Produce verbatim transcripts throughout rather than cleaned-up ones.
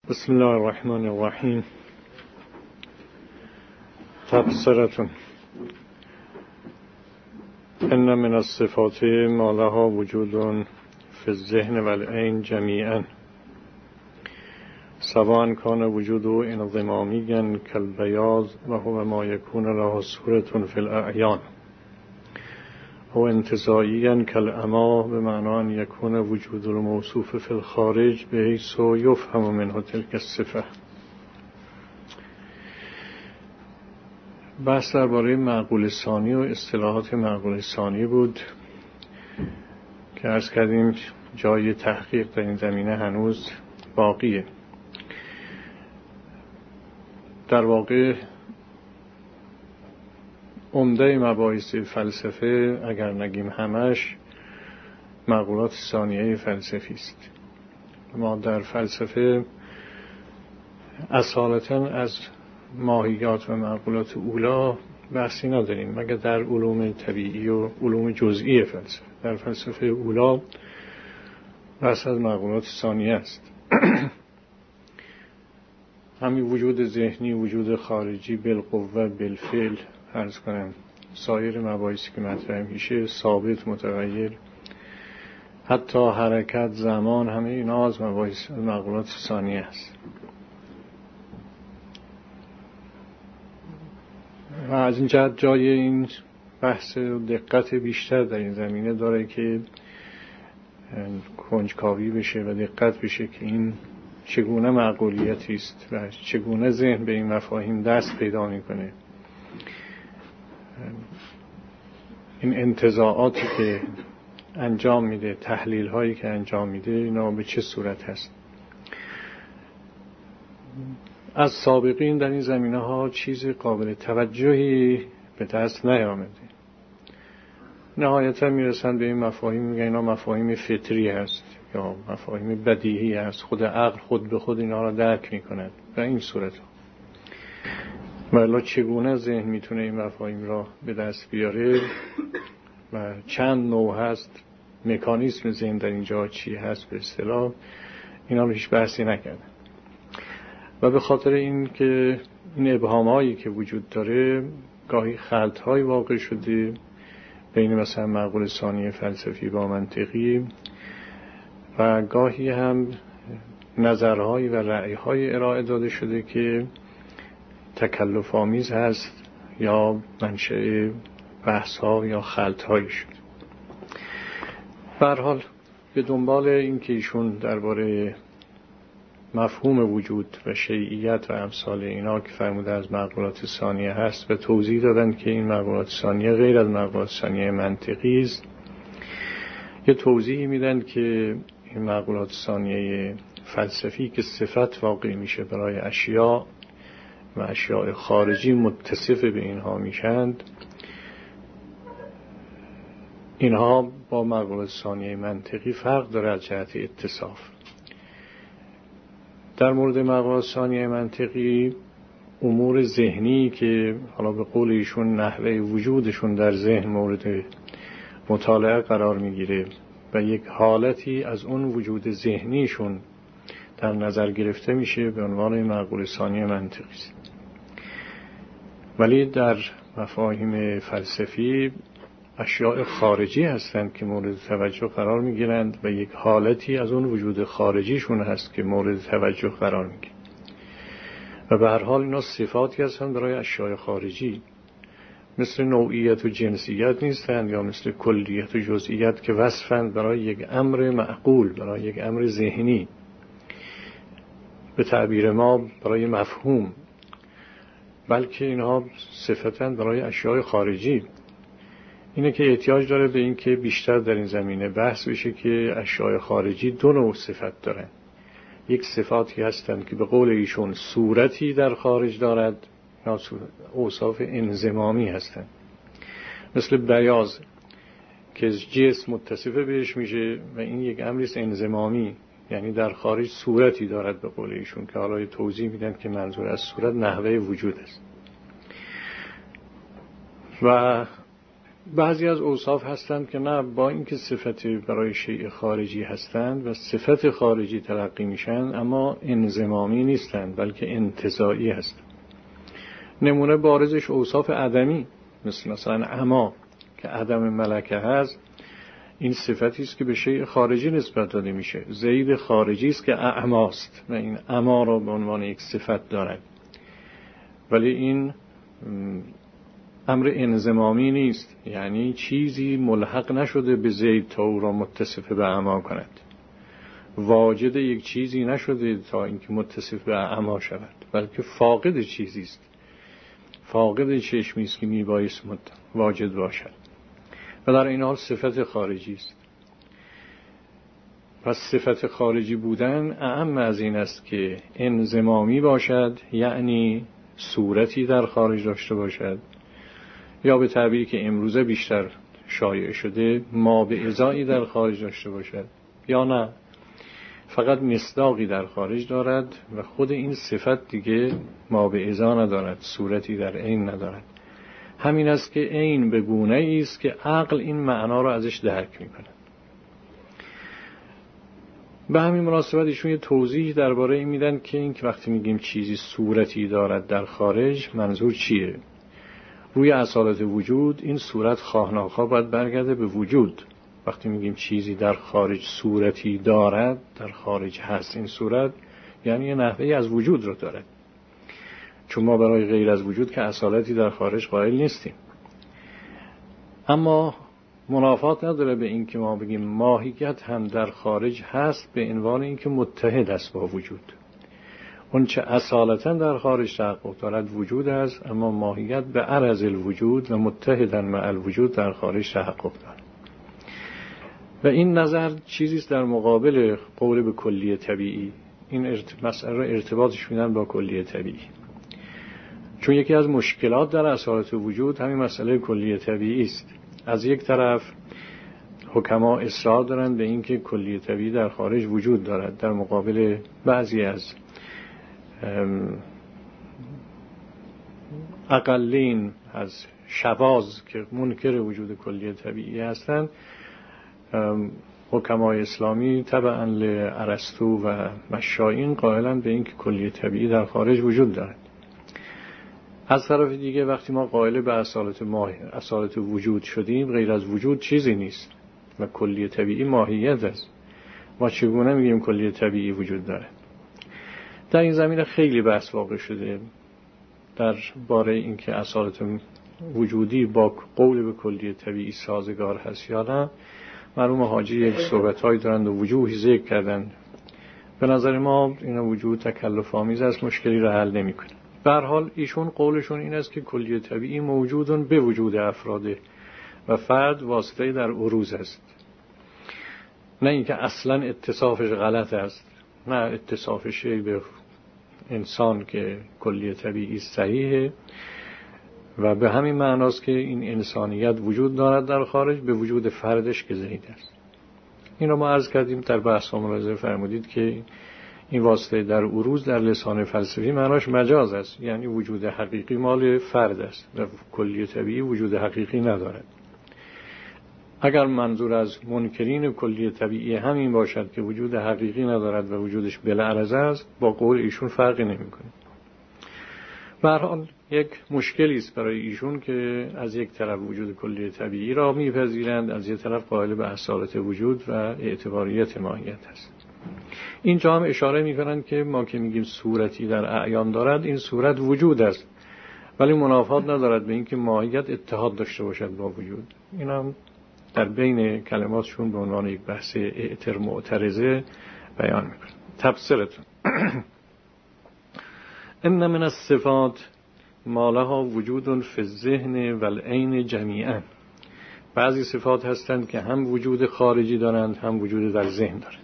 بسم الله الرحمن الرحیم. تبصرة ان من الصفات ما لها وجود في الذهن والعين جميعا سواء كان وجوده انضماميا كالبياض وهو ما يكون له صورة في الأعيان او انتزاعيا كالعمى بمعنى أن يكون وجود الموصوف في الخارج بحيث يفهم منه تلك الصفة. بحث درباره معقول ثانی و اصطلاحات معقول ثانی بود که عرض کردیم جای تحقیق در این زمینه هنوز باقیه. در واقع عمده مباحث فلسفه اگر نگیم همش معقولات ثانیه فلسفی است. ما در فلسفه اصالتا از ماهیات و معقولات اولا بحثی نداریم مگر در علوم طبیعی و علوم جزئی فلسفه. در فلسفه اولا بحث از معقولات ثانیه است. همین وجود ذهنی، وجود خارجی، بالقوه، بالفعل، عرض کنم سایر مباحثی که مطرح میشه، ثابت، متغیر، حتی حرکت، زمان، همه اینا از مباحث معقولات ثانیه است. و از این جهت جای این بحث دقت بیشتر در این زمینه داره که کنجکاوی بشه و دقت بشه که این چگونه معقولیتی است و چگونه ذهن به این مفاهیم دست پیدا میکنه. این انتزاعاتی که انجام میده، تحلیل هایی که انجام میده، اینا به چه صورت هست. از سابقین در این زمینه ها چیز قابل توجهی به دست نیامده. نهایتا میرسن به این مفاهیم، میگن اینا مفاهیم فطری هست یا مفاهیم بدیهی هست، خود عقل خود به خود اینا را درک میکند و این صورت ها. ولی چگونه ذهن میتونه این مفاهیم را به دست بیاره و چند نوع هست، مکانیسم ذهن در اینجا چی هست به اصطلاح، اینا رو هیچ بحثی نکردن. و به خاطر این که این ابهامایی که وجود داره گاهی خلط‌های واقع شده بین مثلا معقول ثانی فلسفی با منطقی و گاهی هم نظرهایی و رأی‌های ارائه داده شده که تکلف آمیز هست یا منشأ بحث‌ها یا خلط‌هایی شد. به هر حال به دنبال این که ایشون درباره مفهوم وجود و شیعیت و امثال اینا که فرموده از معقولات ثانیه هست و توضیح دادن که این معقولات ثانیه غیر از معقولات ثانیه منطقی است، یه توضیحی میدن که این معقولات ثانیه فلسفی که صفت واقع میشه برای اشیاء و اشیاء خارجی متصف به اینها میشند، اینها با معقولات ثانیه منطقی فرق داره از جهت اتصاف. در مورد معقولات ثانیه منطقی امور ذهنی که حالا به قول ایشون نحوه وجودشون در ذهن مورد مطالعه قرار میگیره و یک حالتی از اون وجود ذهنیشون در نظر گرفته میشه به عنوان معقول ثانیه منطقی است. ولی در مفاهیم فلسفی اشیاء خارجی هستند که مورد توجه قرار میگیرند و یک حالتی از اون وجود خارجیشون هست که مورد توجه قرار میگیرند و به هر حال اینا صفاتی هستند برای اشیاء خارجی، مثل نوعیت و جنسیت نیستند یا مثل کلیت و جزئیت که وصفند برای یک امر معقول، برای یک امر ذهنی، به تعبیر ما برای مفهوم، بلکه اینها صفتند برای اشیاء خارجی. اینه که احتیاج داره به این که بیشتر در این زمینه بحث بشه که اشیاء خارجی دو نوع صفت دارن. یک صفاتی هستند که به قول ایشون صورتی در خارج دارد، اوصاف انضمامی هستند، مثل بیاض که جسم متصف بهش میشه و این یک امر انضمامی، یعنی در خارج صورتی دارد به قول ایشون که حالا توضیح میدن که منظور از صورت نحوه وجود است. و بعضی از اوصاف هستند که نه، با اینکه صفت برای شیء خارجی هستند و صفت خارجی تلقی میشن، اما انضمامی نیستند بلکه انتزاعی هستند. نمونه بارزش اوصاف عدمی، مثل مثلا عما که عدم ملکه هست، این صفتی است که به شیء خارجی نسبت داده میشه. زید خارجی است که اعماست و این عما را به عنوان یک صفت دارد، ولی این امر انضمامی نیست، یعنی چیزی ملحق نشده به زید تا او را متصف به اعما کند، واجد یک چیزی نشده تا اینکه متصف به اعما شود، بلکه فاقد چیزی است، فاقد چشمی است که میبایست واجد باشد و در این حال صفت خارجی است. پس صفت خارجی بودن اعم از این است که انضمامی باشد، یعنی صورتی در خارج داشته باشد، یا به تعبیری که امروزه بیشتر شایع شده ما به ازایی در خارج داشته باشد، یا نه فقط مصداقی در خارج دارد و خود این صفت دیگه ما به ازا ندارد، صورتی در عین ندارد. همین است که عین به گونه است که عقل این معنا را ازش درک میکنه. به همین مناسبت ایشون یه توضیح درباره این میدن که این که وقتی میگیم چیزی صورتی دارد در خارج، منظور چیه؟ روی اصالت وجود این صورت خواه ناخواه باید برگرده به وجود. وقتی میگیم چیزی در خارج صورتی دارد، در خارج هست این صورت، یعنی یه نحوهی از وجود رو دارد، چون ما برای غیر از وجود که اصالتی در خارج قائل نیستیم. اما منافات نداره به این که ما بگیم ماهیت هم در خارج هست به عنوان این که متحد است با وجود. اون چه اصالتا در خارج تحقق دارد وجود است، اما ماهیت به عرض الوجود و متحدا مع الوجود در خارج تحقق دارد. و این نظر چیزی است در مقابل قول به کلیه طبیعی. این ارت... مسئله را ارتباطش میدن با کلیه طبیعی، چون یکی از مشکلات در اصالت وجود همین مسئله کلیه طبیعی است. از یک طرف حکما اصرار دارند به اینکه کلیه طبیعی در خارج وجود دارد، در مقابل بعضی از اقلین از شواذ که منکر وجود کلیه طبیعی هستند، حکمای اسلامی تبعا لارسطو و مشایین قائلند به اینکه کلیه طبیعی در خارج وجود دارد. از طرف دیگه وقتی ما قائل به اصالت ماهی اصالت وجود شدیم، غیر از وجود چیزی نیست و کلیه طبیعی ماهیت است. ما چگونه میگیم کلیه طبیعی وجود داره؟ در این زمینه خیلی بحث واقع شده در باره اینکه اصالت وجودی با قول به کلیه طبیعی سازگار هست یا نه. مرحوم حاجی یک صحبت‌هایی دارند و وجوهی ذکر کردند. به نظر ما این وجود تکلف آمیز است، مشکلی را حل نمی‌کنه. به هر حال ایشون قولشون این است که کلیه طبیعی موجودن به وجود افراد و فرد واسطه در عروض است، نه اینکه اصلا اتصافش غلط است، نه اتصافش به انسان که کلیه طبیعی صحیحه و به همین معناست که این انسانیت وجود دارد در خارج به وجود فردش که زید است. این رو ما عرض کردیم در بحث ها، ملاحظه فرمودید که این واسطه در عروض در لسان فلسفی معناش مجاز است، یعنی وجود حقیقی مال فرد است و کلیه طبیعی وجود حقیقی ندارد. اگر منظور از منکرین کلیه طبیعی همین باشد که وجود حقیقی ندارد و وجودش بلعرضه است، با قول ایشون فرقی نمی‌کنه. به هر حال یک مشکلی است برای ایشون که از یک طرف وجود کلیه طبیعی را میپذیرند، از یک طرف قائل به اصالت وجود و اعتباریت ماهیت است. اینجا هم اشاره میکنند که ما که میگیم صورتی در اعیان دارد، این صورت وجود است، ولی منافات ندارد به اینکه ماهیت اتحاد داشته باشد با وجود. این هم در بین کلماتشون به عنوان یک بحث اعتر معترضه بیان میکنه. تفسیرتون ان من الصفات ما لها وجود فی الذهن والعین جمیعا. بعضی صفات هستند که هم وجود خارجی دارند هم وجود در ذهن دارند.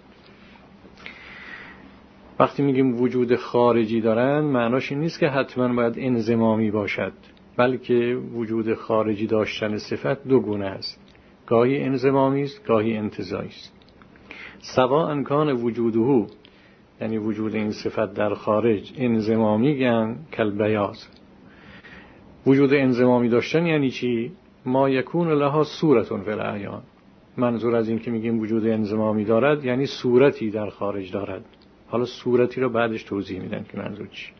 وقتی میگیم وجود خارجی دارند، معناش این نیست که حتما باید انضمامی باشد، بلکه وجود خارجی داشتن صفت دو گونه است، گاهی انضمامی است، گاهی انتزاعی است. سواء کان وجوده، یعنی وجود این صفت در خارج، انضمامی گن کالبیاض. وجود انضمامی داشتن یعنی چی؟ ما یکون لها صورت فی الاعیان. منظور از این که میگیم وجود انضمامی دارد یعنی صورتی در خارج دارد. حالا صورتی رو بعدش توضیح میدن که منظور چی.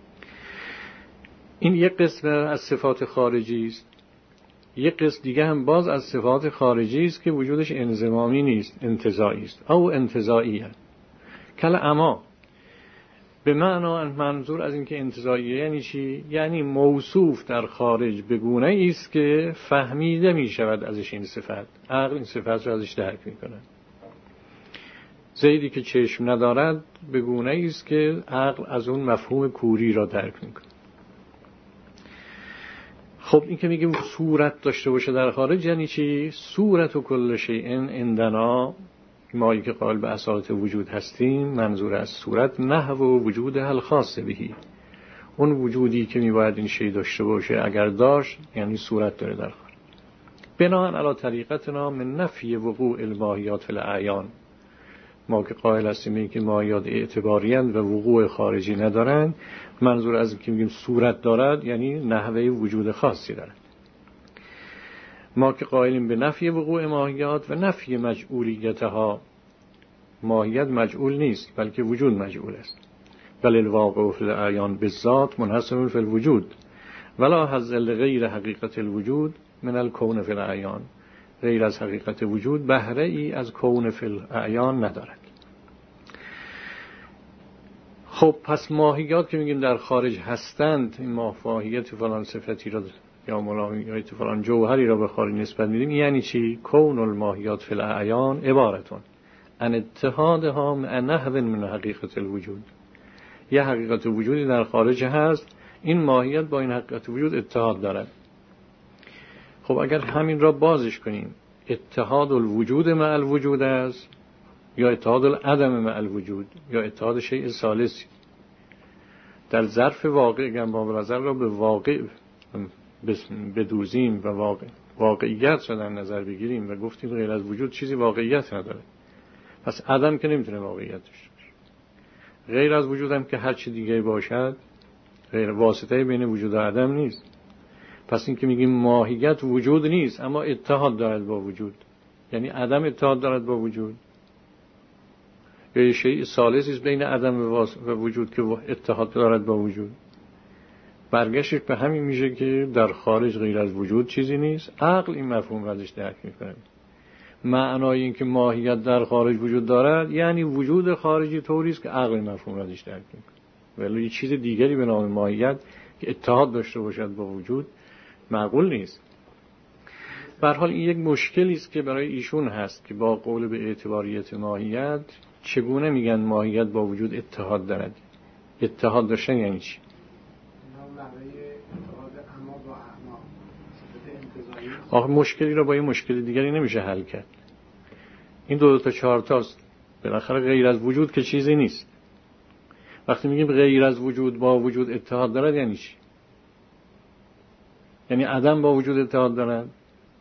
این یک قسم از صفات خارجی است. یک قسم دیگه هم باز از صفات خارجی است که وجودش انضمامی نیست، انتزاعی است. او انتزاعیه. کل اما به معنا منظور از این که انتزاعیه یعنی چی؟ یعنی موصوف در خارج به گونه است که فهمیده می شود ازش این صفت. عقل این صفت رو ازش درک می کند. زیدی که چشم ندارد به گونه است که عقل از اون مفهوم کوری را درک می کند. خب این که میگیم صورت داشته باشه در خارج یعنی چی؟ صورت و کل شیء عندنا، مایی که قائل به اصالت وجود هستیم، منظور از صورت نحو و وجود الخاص بهی، اون وجودی که میباید این شی داشته باشه اگر داشت یعنی صورت داره در خارج. بناهن علی طریقتنا من نفی وقوع الماهیات فی الاعیان، ما که قائل هستیم این که ماهیات اعتباری‌اند و وقوع خارجی ندارند، منظور از این که میگیم صورت دارد یعنی نحوه وجود خاصی دارد. ما که قائلیم به نفی وقوع ماهیات و نفی مجعولیتها، ماهیت مجعول نیست بلکه وجود مجعول است. بل الواقع فی الاعیان بالذات منحصر فی الوجود ولا حظ لغیر حقیقت الوجود من الکون فی الاعیان، غیر از حقیقت وجود بهره ای از کون فی الاعیان ندارد. خب پس ماهیات که میگیم در خارج هستند، این ماهیت فلان صفتی را یا ماهیت فلان جوهری را به خارج نسبت میدیم، یعنی چی؟ کون الماهیات فی الاعیان عبارتون ان اتحادها مع نحو من حقیقت الوجود. یه حقیقت وجودی در خارج هست، این ماهیت با این حقیقت وجود اتحاد دارد. خب اگر همین را بازش کنیم، اتحاد الوجود مع الوجود است یا اتحاد العدم مع الوجود یا اتحاد شیء ثالثی. در ظرف واقع گنباب نظر را به واقع بدوزیم و واقع واقعیت را در نظر بگیریم و گفتیم غیر از وجود چیزی واقعیت نداره، پس عدم که نمیتونه واقعیت داشته باشه. غیر از وجود هم که هر چی دیگه باشد غیر واسطه بین وجود و عدم نیست. پس این که میگیم ماهیت وجود نیست اما اتحاد دارد با وجود، یعنی عدم اتحاد دارد با وجود، یا شیء ثالثی است بین عدم و وجود که اتحاد دارد با وجود. برگشتش به همین میشه که در خارج غیر از وجود چیزی نیست. عقل این مفهوم را ازش درک میکنه. معنای این که ماهیت در خارج وجود دارد یعنی وجود خارجی طوری است که عقل این مفهوم را ازش درک میکنه، ولی یه چیز دیگری به نام ماهیت که اتحاد داشته باشد با وجود معقول نیست. به هر حال این یک مشکلی است که برای ایشون هست که با قول به اعتباریت ماهیت چگونه میگن ماهیت با وجود اتحاد دارد. اتحاد داشتن یعنی چی؟ آخه مشکلی را با این مشکل دیگری نمیشه حل کرد. این دو, دو تا چهار تاست. بالاخره غیر از وجود که چیزی نیست. وقتی میگیم غیر از وجود با وجود اتحاد دارد یعنی چی؟ یعنی عدم با وجود اتحاد دارد.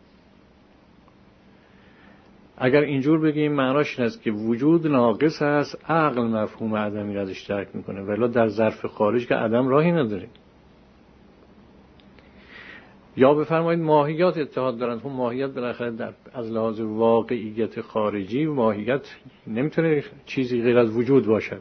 اگر اینجور بگیم معناش این است که وجود ناقص است، عقل مفهوم عدمی را ازش درک میکنه، ولی در ظرف خارج که عدم راهی نداره. یا بفرمایید ماهیات اتحاد دارند. هم ماهیت بالاخره در از لحاظ واقعیت خارجی ماهیت نمیتونه چیزی غیر از وجود باشد.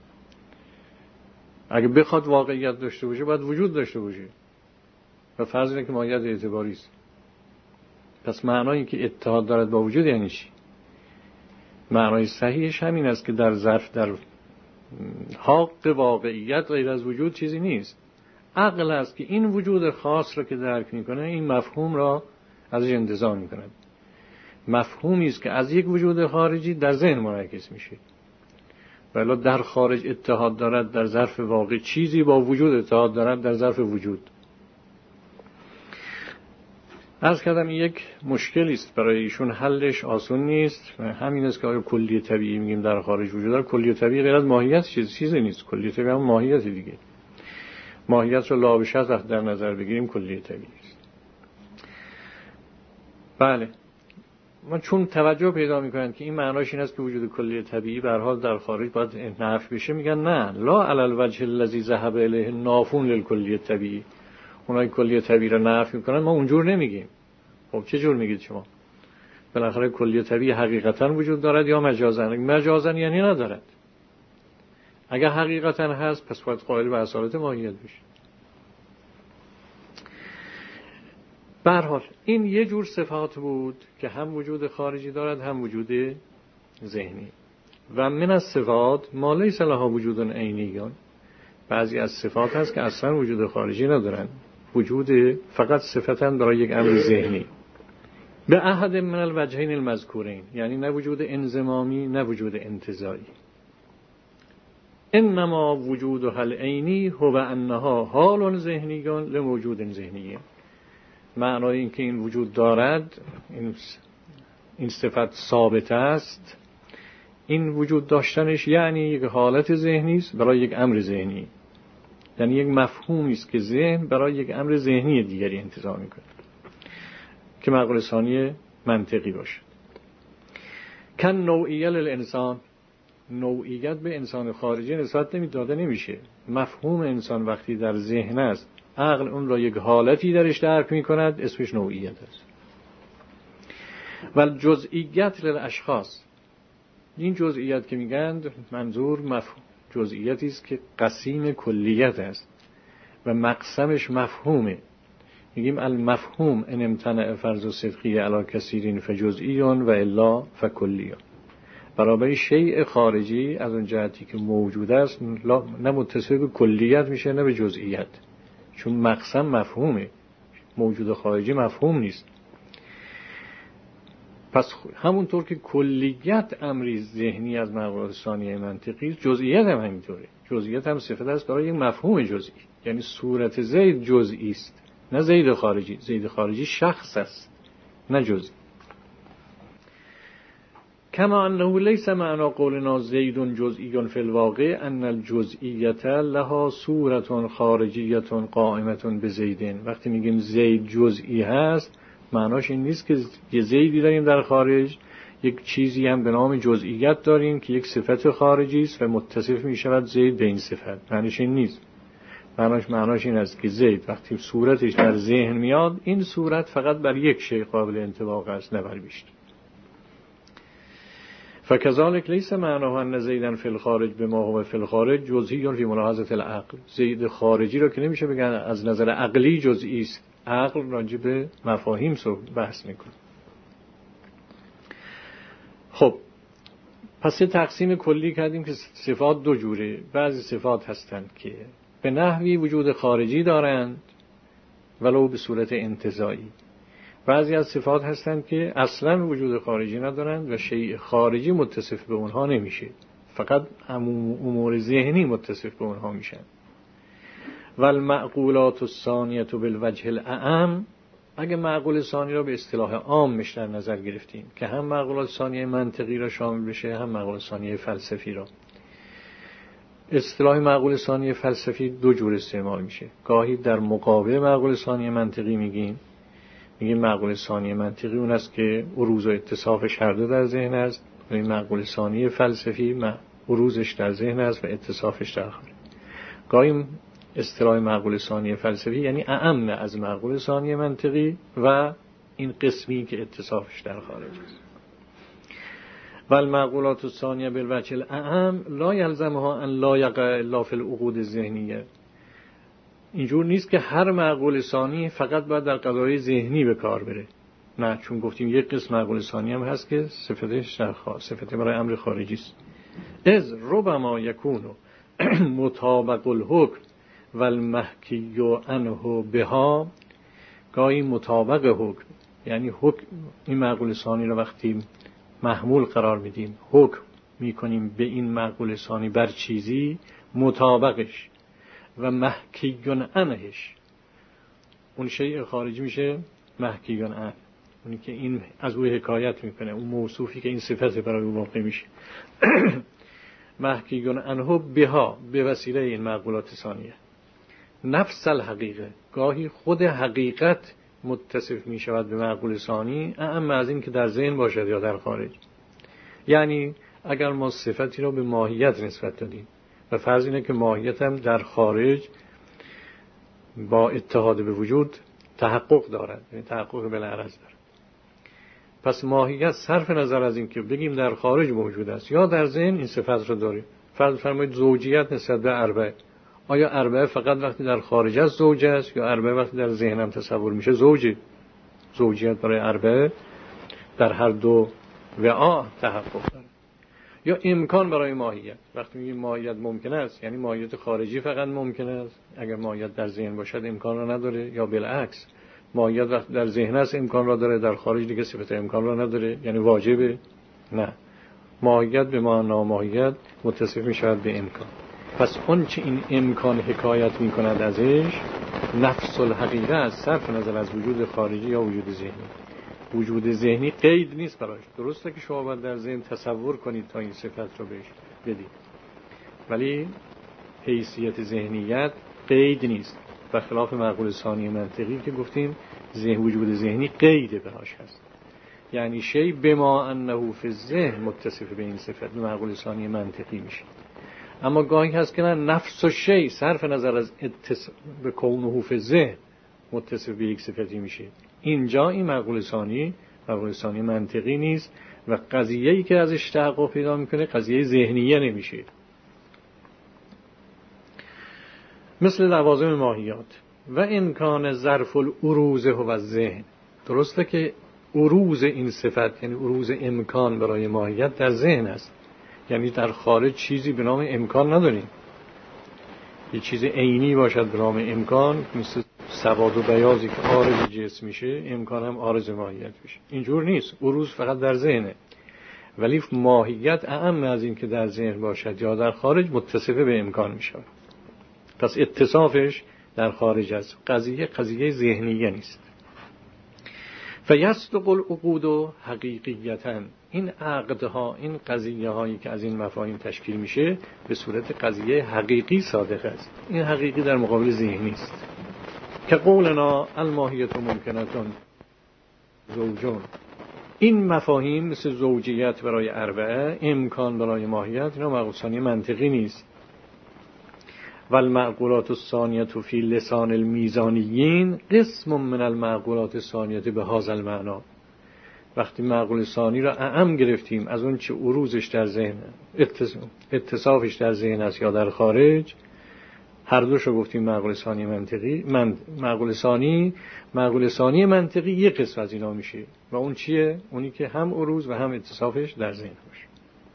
اگه بخواد واقعیت داشته باشه باید وجود داشته باشه و فرض اینه که ماهیت اعتباری است. پس معنای این که اتحاد دارد با وجود یعنی چی؟ معنای صحیحش همین است که در ظرف در حق واقعیت غیر از وجود چیزی نیست. عقل است که این وجود خاص را که درک میکنه این مفهوم را ازش انتزاع میکنه. مفهومی است که از یک وجود خارجی در ذهن منعکس میشه، ولی در خارج اتحاد دارد در ظرف واقع، چیزی با وجود اتحاد دارد در ظرف وجود. عرض کردم یک مشکلی است برای ایشون، حلش آسون نیست و همین است که آیا کلی طبیعی میگیم در خارج وجود داره. کلی طبیعی غیر از ماهیت چیز چیزی نیست. کلی طبیعی هم ماهیت دیگه. ماهیت رو لابشت وقت در نظر بگیریم کلی طبیعی است. بله، من چون توجه پیدا میکنن که این معناش این است که وجود کلی طبیعی به هر حال در خارج باید نفی بشه، میگن نه، لا علی الوجه الذی ذهب الیه نافون للکلی طبیعی. اونای کلی طبیعی رو نفی میکنن، ما اونجور نمیگیم. خب چه جور میگید شما؟ بالاخره کلی طبیعی حقیقتا وجود دارد یا مجازا؟ مجازا یعنی ندارد. اگر حقیقتا هست پس باید قائل به اصالت ماهیت بشه. به هر حال این یه جور صفات بود که هم وجود خارجی دارد هم وجود ذهنی. و من از صفات ما لیس لها وجود عینی. بعضی از صفات هست که اصلا وجود خارجی ندارن، وجود فقط صفتن برای یک امر ذهنی. به احد من الوجهین المذکورین، یعنی نه وجود انضمامی نه وجود انتزاعی. انما وجود العینی هو انها حال ذهنی لموجود ذهنی. معنای این که این وجود دارد، این این صفت ثابت است، این وجود داشتنش یعنی یک حالت ذهنی است برای یک امر ذهنی، یعنی یک مفهومی است که ذهن برای یک امر ذهنی دیگری انتزاع میکنه که معقول ثانی منطقی باشه. کن نوعیه للانسان، نوعیت به انسان خارجی نسبت نمیداده نمیشه. مفهوم انسان وقتی در ذهن است، عقل اون را یک حالتی درش درک میکند، اسمش نوعیت است. و جزئیت للاشخاص، این جزئیت که میگند منظور مفهوم جزئیاتی است که قسیم کلیت است و مقسمش مفهومه. میگیم المفهوم ان امتنع فرض صدقی علی کثیرین فجزئیون و الا فکلیون. برابر شیء خارجی از اون جهتی که موجود است نه متصل به کلیت میشه نه به جزئیت، چون مقسم مفهومه، موجود خارجی مفهوم نیست. پس همونطور که کلیت امری ذهنی از معقولات ثانیه منطقی، جزئیات هم همینطوره. جزئیات هم صفت است برای یک مفهوم جزئی، یعنی صورت زید جزئی است نه زید خارجی. زید خارجی شخص است نه جزئی. کما انه لیس معنی قولنا زید جزئی فی الواقع ان الجزئیت لها صورت خارجیه قائمه بزیدین. وقتی میگیم زید جزئی هست، معناش این نیست که یه زیدی داریم در خارج، یک چیزی هم به نام جزئیت داریم که یک صفت خارجی است و متصف می شود زید به این صفت. معنیش این نیست. معناش معناش این است که زید وقتی صورتش در ذهن میاد، این صورت فقط بر یک شی قابل انطباق است نه بر بیشتر. فکذالک لیس معناه ان زیدن فی الخارج بما هو فی الخارج جزئی فی ملاحظه العقل. زید خارجی رو که نمیشه بگن از نظر عقلی جزئی است. عقل راجع به مفاهیم بحث میکنه. خب پس یه تقسیم کلی کردیم که صفات دو جوره. بعضی صفات هستند که به نحوی وجود خارجی دارند ولو به صورت انتزاعی. بعضی از صفات هستند که اصلا وجود خارجی ندارند و شیء خارجی متصف به اونها نمیشه، فقط امور ذهنی متصف به اونها میشن. والمعقولات الثانیه بالوجه الاعم، اگه معقول ثانی را به اصطلاح عامش در نظر گرفتیم که هم معقولات ثانیه منطقی را شامل بشه هم معقول ثانیه فلسفی را. اصطلاح معقول ثانیه فلسفی دو جور استعمال میشه. گاهی در مقابل معقول ثانیه منطقی میگیم میگیم معقول ثانیه منطقی اون است که عروض و اتصافش هر دو در ذهن است، و این معقول ثانیه فلسفی عروضش در ذهن است و اتصافش در خارج. گاهی اصطلاح معقول ثانیه فلسفی یعنی اعم از معقول ثانیه منطقی و این قسمی که اتصافش در خارج است. و المعقولات الثانیه بالوجه الاعم لا یلزمها ان لا یقع الا فی العقود الذهنیه. اینجور نیست که هر معقول ثانی فقط باید در قضایای ذهنی به کار بره. نه، چون گفتیم یک قسم معقول ثانی هم هست که صفتش در خارج، صفت برای امر خارجی است. از ربما یکون مطابق الحکم والمحکی عنه بها، گاهی مطابق حکم یعنی حکم این معقول ثانی رو وقتی محمول قرار میدیم حکم میکنیم به این معقول ثانی بر چیزی مطابقش و محکی عنهش، اون شیء خارجی میشه محکی عنه، اونی که این از او حکایت میکنه، اون موصوفی که این صفت برای او واقع میشه. محکی عنه بها، به وسیله این معقولات ثانیه. نفس الحقیقه، گاهی خود حقیقت متصف می شود به معقول ثانی اما از این که در ذهن باشد یا در خارج. یعنی اگر ما صفتی را به ماهیت نسبت دادیم و فرض اینه که ماهیت هم در خارج با اتحاد به وجود تحقق دارد، یعنی تحقق بالعرض دارد، پس ماهیت صرف نظر از این که بگیم در خارج موجود است یا در ذهن، این صفت رو داریم. فرض فرمایید زوجیت نسبت به اربعه، آیا اربعه فقط وقتی در خارج از زوج است یا اربعه وقتی در ذهنم تصور میشه زوجه؟ زوجیت برای اربعه در هر دو وعا تحقق داره. یا امکان برای ماهیت، وقتی میگیم ماهیت ممکن است یعنی ماهیت خارجی فقط ممکن است، اگر ماهیت در ذهن باشد امکان را نداره، یا بالعکس ماهیت وقتی در ذهن است امکان را داره، در خارج دیگه صفت امکان را نداره یعنی واجبه؟ نه، ماهیت به معنا ماهیت متصف می شود به امکان. پس اون چه این امکان حکایت می کند ازش نفس الحقیقه است، صرف نظر از وجود خارجی یا وجود ذهنی. وجود ذهنی قید نیست براش. درسته که شما باید در ذهن تصور کنید تا این صفت رو بهش بدید، ولی حیثیت ذهنیت قید نیست، و خلاف معقول ثانی منطقی که گفتیم ذهن وجود ذهنی قید براش هست، یعنی شی بما انه فی الذهن متصف به این صفت به معقول ثانی منطقی میشه. اما گاهی هست که نه، نفس و شی صرف نظر از اتص... به کونه فی الذهن متصف به یک صفتی میشه. اینجا این معقول ثانی معقول ثانی منطقی نیست و قضیه‌ای که ازش تحقق پیدا میکنه قضیه ذهنیه نمیشه. مثل لوازم ماهیات و امکان ظرف العروض هو الذهن. درسته که عروض این صفت یعنی عروض امکان برای ماهیت در ذهن است، یعنی در خارج چیزی به نام امکان نداریم. یه چیز عینی باشد به نام امکان، مثل سواد و بیاضی که عارض جسم میشه امکان هم عارض ماهیت میشه. اینجور نیست، عروض فقط در ذهنه، ولی ماهیت اعم از این که در ذهن باشد یا در خارج متصفه به امکان میشه. پس اتصافش در خارج است، قضیه قضیه ذهنیه نیست. فیصدق العقود حقیقیتاً، این عقدها این قضیه هایی که از این مفاهیم تشکیل میشه به صورت قضیه حقیقی صادق است. این حقیقی در مقابل ذهنی است. که قولنا الماهیت ممکنتون زوجون، این مفاهیم مثل زوجیت برای اربعه، امکان برای ماهیت، اینا معقول ثانی منطقی نیست. والمعقولات الثانیه فی لسان المیزانیین قسم من المعقولات الثانیه به هذا المعنی. وقتی معقول ثانی را اعم گرفتیم از اون چه عروضش در ذهن اتصافش در ذهن است یا در خارج، هر دوش رو گفتیم معقول ثانی منطقی. من معقول ثانی معقول ثانی منطقی یک قسم از اینا میشه و اون چیه؟ اونی که هم عروض و هم اتصافش در ذهن باشه.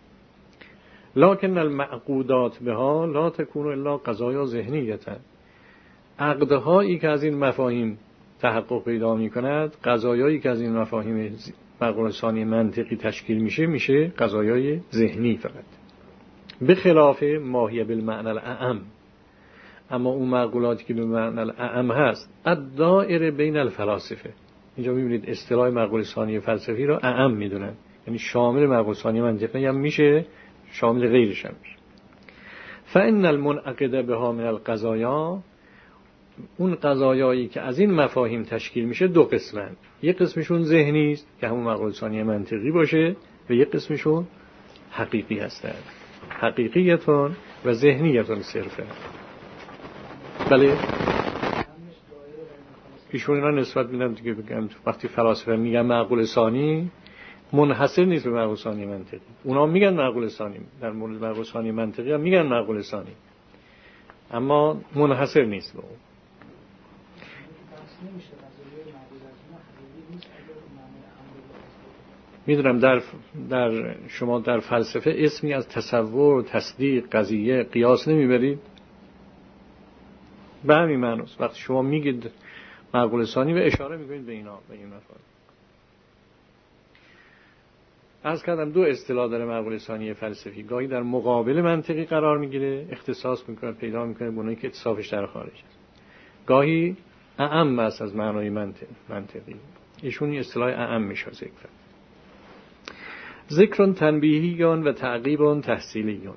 لکن المعقودات بها لا تكون الا قضایا ذهنیتا. عقدهایی که از این مفاهیم تحقق پیدا میکند، قضایایی که از این مفاهیم معقول ثانی منطقی تشکیل میشه میشه قضایای ذهنی فقط، به خلاف ماهیه بالمعنى الاعم. اما اون معقولاتی که به معنی الاعم هست الدائره بین الفلاسفه، اینجا میبینید اصطلاح معقول ثانی فلسفی را اعم میدونن، یعنی شامل معقول ثانی منطقی هم میشه، شامل غیرش هم میشه. فان المنعقد بها من القضایا، اون قضایایی که از این مفاهیم تشکیل میشه دو قسمن، یک قسمشون ذهنی است که همون معقول ثانی منطقی باشه و یک قسمشون حقیقی هستند، حقیقیتون و ذهنیتون صرفه. بله ایشون اینا نسبت میدن دیگه، بگم وقتی فلاسفه میگن معقول ثانی منحصر نیست به معقول ثانی منطقی، اونا میگن معقول ثانی، در مورد معقول ثانی منطقی هم میگن معقول ثانی، اما منحصر نیست به اون. میدونم در در شما در فلسفه اسمی از تصور، تصدیق، قضیه، قیاس نمیبرید، به همین معناست. وقتی شما میگید معقول ثانی و اشاره میکنید به اینا، به این مفاهیم. عرض کردم دو اصطلاح داره معقول ثانی فلسفی، گاهی در مقابل منطقی قرار میگیره، اختصاص میکنه، پیدا میکنه به اونایی که اتصافش در خارج است، گاهی اعم است از معنای منطق منطقی. ایشون این اصطلاح اعم میشه ذکر. ذکر تنبیهیون و تعقیبون تحصیلیون.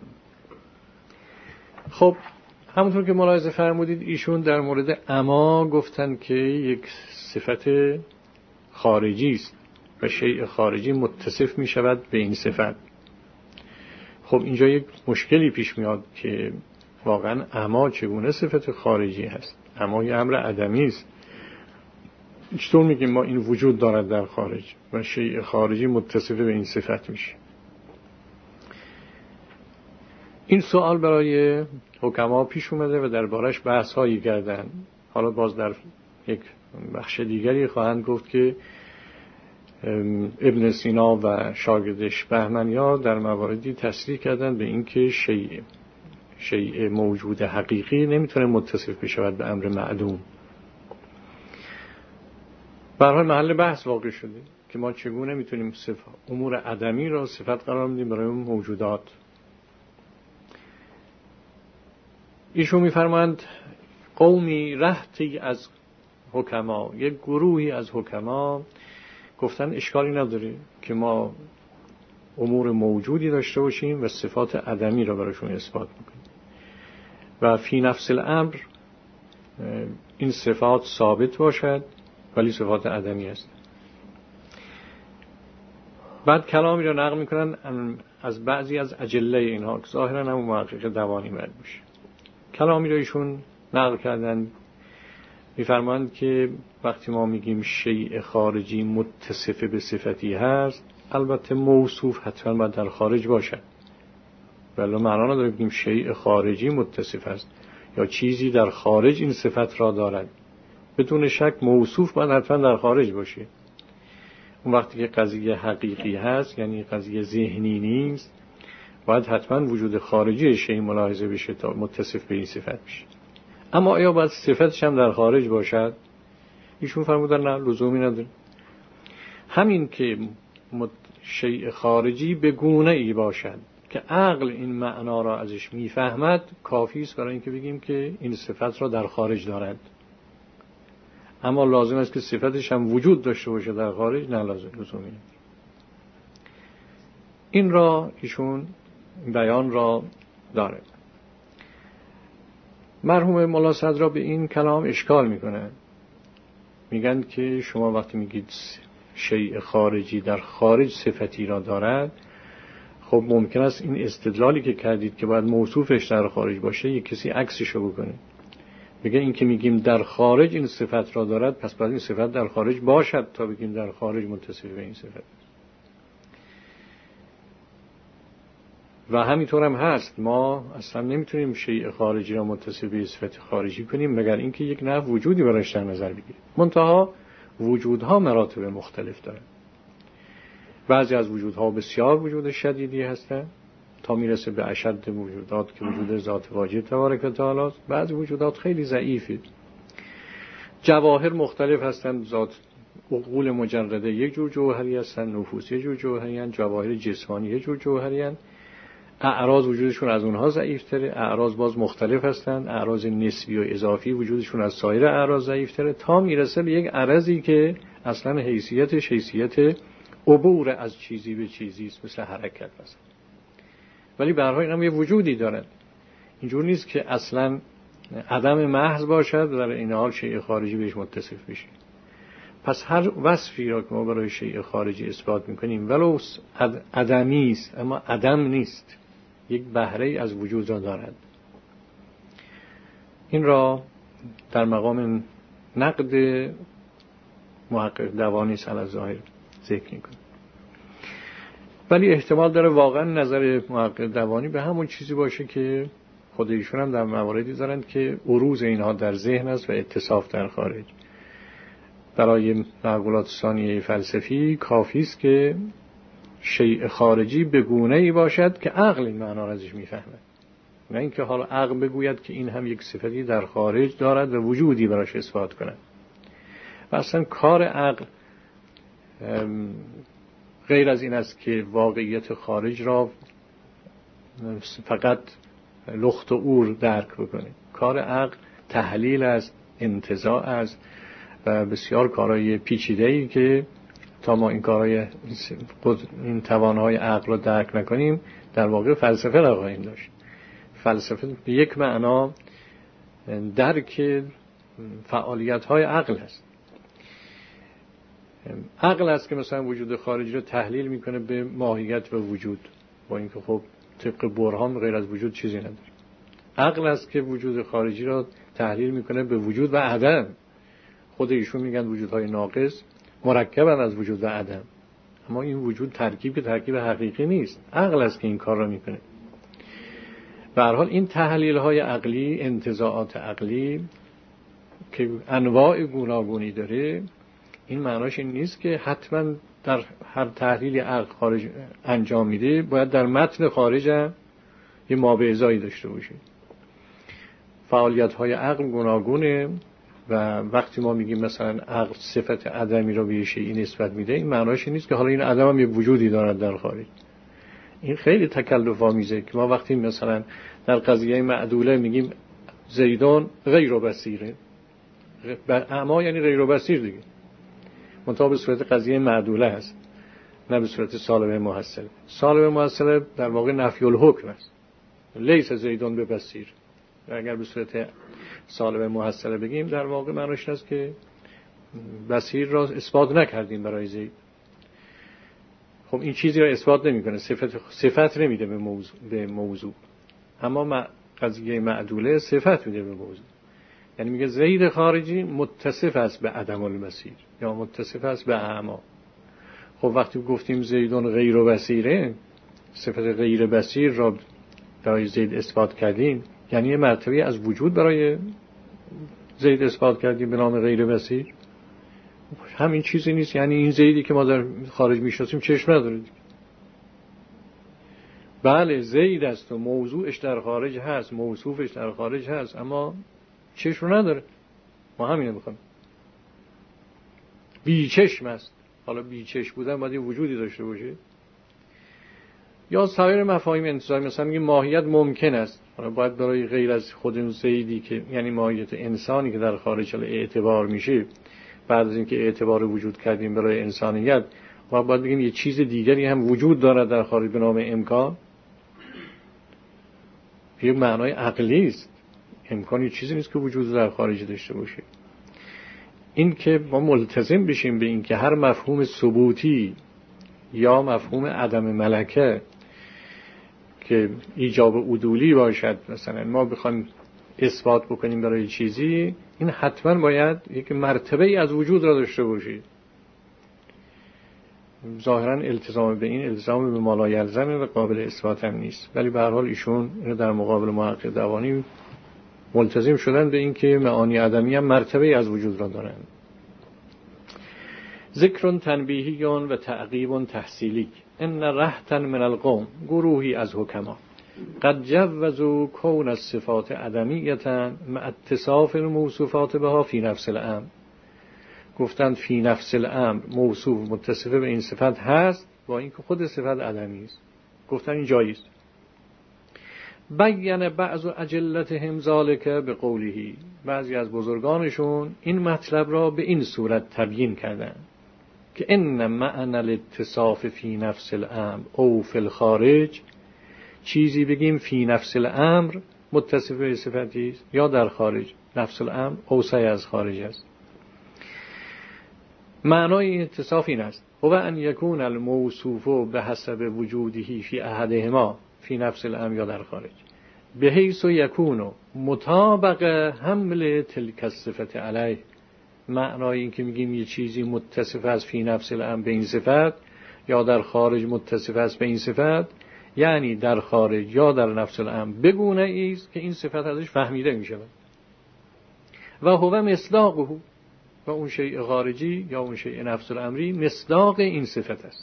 خب همونطور که ملاحظه فرمودید ایشون در مورد اما گفتن که یک صفت خارجی است و شیء خارجی متصف می شود به این صفت. خب اینجا یک مشکلی پیش میاد که واقعا اما چگونه صفت خارجی هست؟ اما یه امر عدمی است چطور میگیم ما این وجود دارد در خارج و شیء خارجی متصف به این صفت میشه؟ این سوال برای حکما پیش اومده و دربارش بحث هایی کردن. حالا باز در یک بخش دیگری خواهند گفت که ابن سینا و شاگردش بهمنیا در مواردی تصریح کردن به اینکه شیء شیء موجود حقیقی نمیتونه متصف بشود به امر معدوم. به هر حال محل بحث واقع شده که ما چگونه میتونیم صفات امور عدمی را صفت قرار بدیم برای اون موجودات. ایشون میفرمایند قومی رهتی از حکما، یک گروهی از حکما گفتن اشکالی نداره که ما امور موجودی داشته باشیم و صفات عدمی را براشون اثبات میکنیم و فی نفس الامر این صفات ثابت باشد ولی صفات عدمی است. بعد کلامی را نقل میکنن از بعضی از اجله اینها که ظاهرا هم محقق دوانی مرد باشه. کلامی را ایشون نقل کردن، میفرمایند که وقتی ما میگیم شیء خارجی متصف به صفتی هست، البته موصوف حتما باید در خارج باشد، ولی معنا نداره بگیم شیء خارجی متصف است یا چیزی در خارج این صفت را دارد. بدون شک موصوف باید حتما در خارج باشه. اون وقتی که قضیه حقیقی هست، یعنی قضیه ذهنی نیست، باید حتما وجود خارجی شیء ملاحظه بشه تا متصف به این صفت بشه. اما آیا باید صفتش هم در خارج باشد؟ ایشون فرمودن نه، لزومی نداره. همین که شیء خارجی به گونه ای باشد که عقل این معنا را ازش میفهمد کافی است برای اینکه بگیم که این صفت را در خارج دارد. اما لازم است که صفتش هم وجود داشته باشه در خارج؟ نه، لازم لزومی نداره. این را ایشون بیان را داره. مرحوم مولا صدرا به این کلام اشکال میکنن، میگن که شما وقتی میگید شیء خارجی در خارج صفتی را دارد، خب ممکن است این استدلالی که کردید که باید موصوفش در خارج باشه یک کسی عکسشو بکنه، بگه این که میگیم در خارج این صفت را دارد پس باید این صفت در خارج باشد تا بگیم در خارج متصف به این صفت. و همینطور هم هست، ما اصلا نمیتونیم شیء خارجی را متصف به صفت خارجی کنیم مگر اینکه یک نوع وجودی براش در نظر بگیریم. منتها وجودها مراتب مختلف دارند. بعضی از وجودها بسیار وجود شدیدی هستند تا میرسه به اشد وجودات که وجود ذات واجد تبارک و تعالی است. بعضی وجودات خیلی ضعیفه. جواهر مختلف هستند، ذات عقول مجرده یک جور جوهری هستند، نفوس یک جور جوهری هستند، جواهر جسمانی یک جور جوهری هستند. اعراض وجودشون از اونها ضعیف‌تره، اعراض باز مختلف هستند، اعراض نسبی و اضافی وجودشون از سایر اعراض ضعیف‌تره تا میرسه به یک عرضی که اصلا حیثیتش حیثیت عبور از چیزی به چیزی است، مثل حرکت مثلا. ولی به هر حال اینم یه وجودی دارن. اینجور نیست که اصلا عدم محض باشد و در این حال شیء خارجی بهش متصف بشه. پس هر وصفی را که ما برای شیء خارجی اثبات میکنیم ولو عدمی است اما عدم نیست، یک بهره از وجود را دارد. این را در مقام نقد محقق دوانی علی ظاهر ذکر میکنه. ولی احتمال داره واقعا نظر محقق دوانی به همون چیزی باشه که خود ایشون هم در مواردی دارند که عروض اینها در ذهن است و اتصاف در خارج. برای معقولات ثانیه فلسفی کافی است که شیء خارجی به گونه‌ای باشد که عقل این معنا را ازش میفهمد، نه اینکه حالا عقل بگوید که این هم یک صفتی در خارج دارد و وجودی براش اثبات کند. و اصلا کار عقل غیر از این است که واقعیت خارج را فقط لخت و عور درک بکنه. کار عقل تحلیل است، انتزاع است و بسیار کارهای پیچیده‌ای که تا ما این کارهای این توانهای عقل را درک نکنیم در واقع فلسفه را خواهیم داشت. فلسفه به یک معنا درک فعالیت‌های عقل است. عقل است که مثلا وجود خارجی رو تحلیل میکنه به ماهیت و وجود، با اینکه خب طبق برهان غیر از وجود چیزی نداره. عقل است که وجود خارجی رو تحلیل میکنه به وجود و عدم. خود ایشون میگن وجودهای ناقص مرکبن از وجود و عدم، اما این وجود ترکیب که ترکیب حقیقی نیست، عقل است که این کار را میکنه. به هر حال این تحلیل های عقلی، انتزاعات عقلی که انواع گوناگونی داره، این معناش این نیست که حتما در هر تحلیل عقل خارج انجام میده باید در متن خارج هم یه مابعضایی داشته باشه. فعالیت های عقل گوناگونه و وقتی ما میگیم مثلا عقل صفت عدمی رو به شیئی نسبت میده، این معناش این نیست که حالا این عدم هم یه وجودی دارد در خارج. این خیلی تکلف آمیزه که ما وقتی مثلا در قضیه معدوله میگیم زیدان غیر بصیره، اما یعنی غیر بصیر دیگه، منتها به صورت قضیه معدوله هست نه به صورت سالبه محصله. سالبه محصله در واقع نفی الحکم است، لیس زیدان به بصیر. و اگر به صورت سالبه محصله بگیم در واقع معنیش است که بصیر را اثبات نکردیم برای زید. خب این چیزی را اثبات نمیکنه، صفت صفت نمیده به موضوع به موضوع، اما قضیه معدوله صفت میده به موضوع. یعنی میگه زید خارجی متصف است به عدم البصیر یا متصف است به اعما. خب وقتی گفتیم زیدون غیر بصیره، صفت غیر بصیر را برای زید اثبات کردیم، یعنی یه مرتبه از وجود برای زید اثبات کردیم به نام غیر بصیر. همین چیزی نیست، یعنی این زیدی که ما در خارج میشناسیم چشم نداره. بله زید است و موضوعش در خارج هست، موصوفش در خارج هست، اما چشم نداره. ما همینه میخوایم. بی چشم است. حالا بی چشم بودن باید یه وجودی داشته باشه. یا سایر مفاهیم انتزاعی، مثلا میگه ماهیت ممکن است، حالا باید برای غیر از خود اون زیدی که یعنی ماهیت انسانی که در خارج اعتبار میشه، بعد از اینکه اعتبار وجود کردیم برای انسانیت، ما باید بگیم یه چیز دیگری هم وجود دارد در خارج به نام امکان. یه معنای عقلی است. امکان یه چیزی نیست که وجود در خارج داشته باشه. این که ما ملتزم بشیم به این که هر مفهوم ثبوتی یا مفهوم عدم ملکه که ایجاب عدولی باشد، مثلا ما بخوایم اثبات بکنیم برای چیزی، این حتما باید یک مرتبه ای از وجود را داشته باشید. ظاهرا التزام به این التزام به ما لا یلزمه و قابل اثبات هم نیست، ولی به هر حال ایشون در مقابل محقق دوانی ملتزم شدن به این که معانی عدمی هم مرتبه از وجود را دارند. ذکر تنبیهی و تعقیب تحصیلی. ان رهتا من القوم، گروهی از حکما، قد جوزوا کون الصفات عدمیتا مع اتصاف الموصوفات بها فی نفس الامر. گفتند فی نفس الامر موصوف متصفه به این صفت هست با اینکه خود صفت عدمی است. گفتن این جایز. بیان بعض اجلتهم ذلک به قوله، بعضی از بزرگانشون این مطلب را به این صورت تبیین کردند که ان معنی الاتصاف فی نفس الامر او فی الخارج، چیزی بگیم فی نفس الامر متصف به صفتی است یا در خارج. نفس الامر اوسع از خارج است. معنای این اتصاف این است و ان یکون الموصوف به حسب وجوده فی احدهما فی نفس الامر یا در خارج، به حیث یکون مطابق حمل تلک الصفت علیه. معنای این که میگیم یه چیزی متصف است فی نفس الامر به این صفت یا در خارج متصف است به این صفت، یعنی در خارج یا در نفس الامر بگونه است که این صفت ازش فهمیده می شود. و هو مصداقه، و اون شیء خارجی یا اون شیء نفس الامری مصداق این صفت است.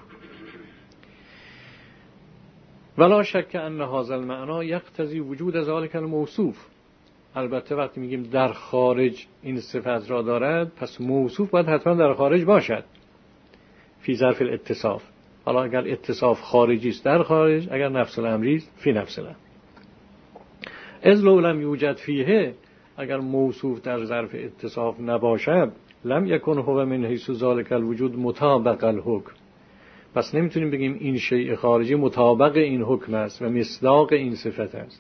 ولا شک ان هذا المعنى یقتضی وجود ذلک الموصوف. البته وقتی میگیم در خارج این صفت را دارد، پس موصوف باید حتما در خارج باشد فی ظرف الاتصاف. حالا اگر اتصاف خارجی است در خارج، اگر نفس الامری است فی نفس الامر. اذ لو لم یوجد فیه، اگر موصوف در ظرف اتصاف نباشد، لم یکن هو من حیث ذلک الوجود مطابق الحکم. پس نمیتونیم بگیم این شیء خارجی مطابق این حکم است و مصداق این صفت است.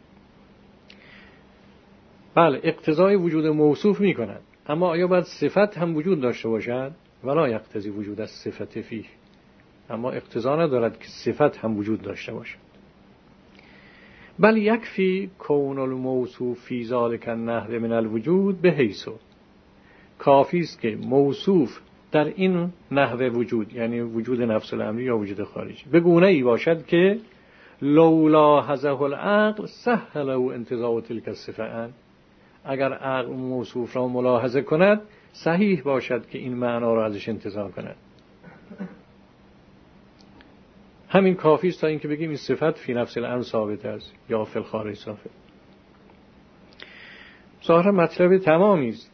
بله اقتضای وجود موصوف میکند، اما آیا باید صفت هم وجود داشته باشد؟ ولا یقتضی وجود از صفت فیه، اما اقتضا ندارد که صفت هم وجود داشته باشد. بل یکفی کون الموصوف فی ذلک النحو من الوجود به حیث، کافی است که موصوف در این نحوه وجود، یعنی وجود نفس الامری یا وجود خارجی، به گونه ای باشد که لولا حذف العقل سهل له انتزاع تلك الصفه، اگر عقل موصوف را ملاحظه کند صحیح باشد که این معنا را ازش انتزاع کند. همین کافی است تا اینکه بگیم این صفت فی نفس الامر ثابت است یا فی الخارج ثابت. ظاهرا مطلب تمامی است.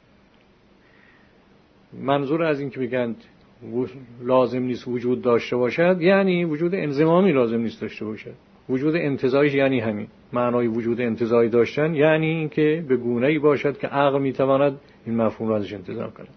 منظور از این که بگند لازم نیست وجود داشته باشد یعنی وجود انضمامی لازم نیست داشته باشد. وجود انتزاعی یعنی همین معنای وجود انتزاعی داشتن، یعنی اینکه به گونه‌ای باشد که عقل میتواند این مفهوم را ازش انتزاع کند.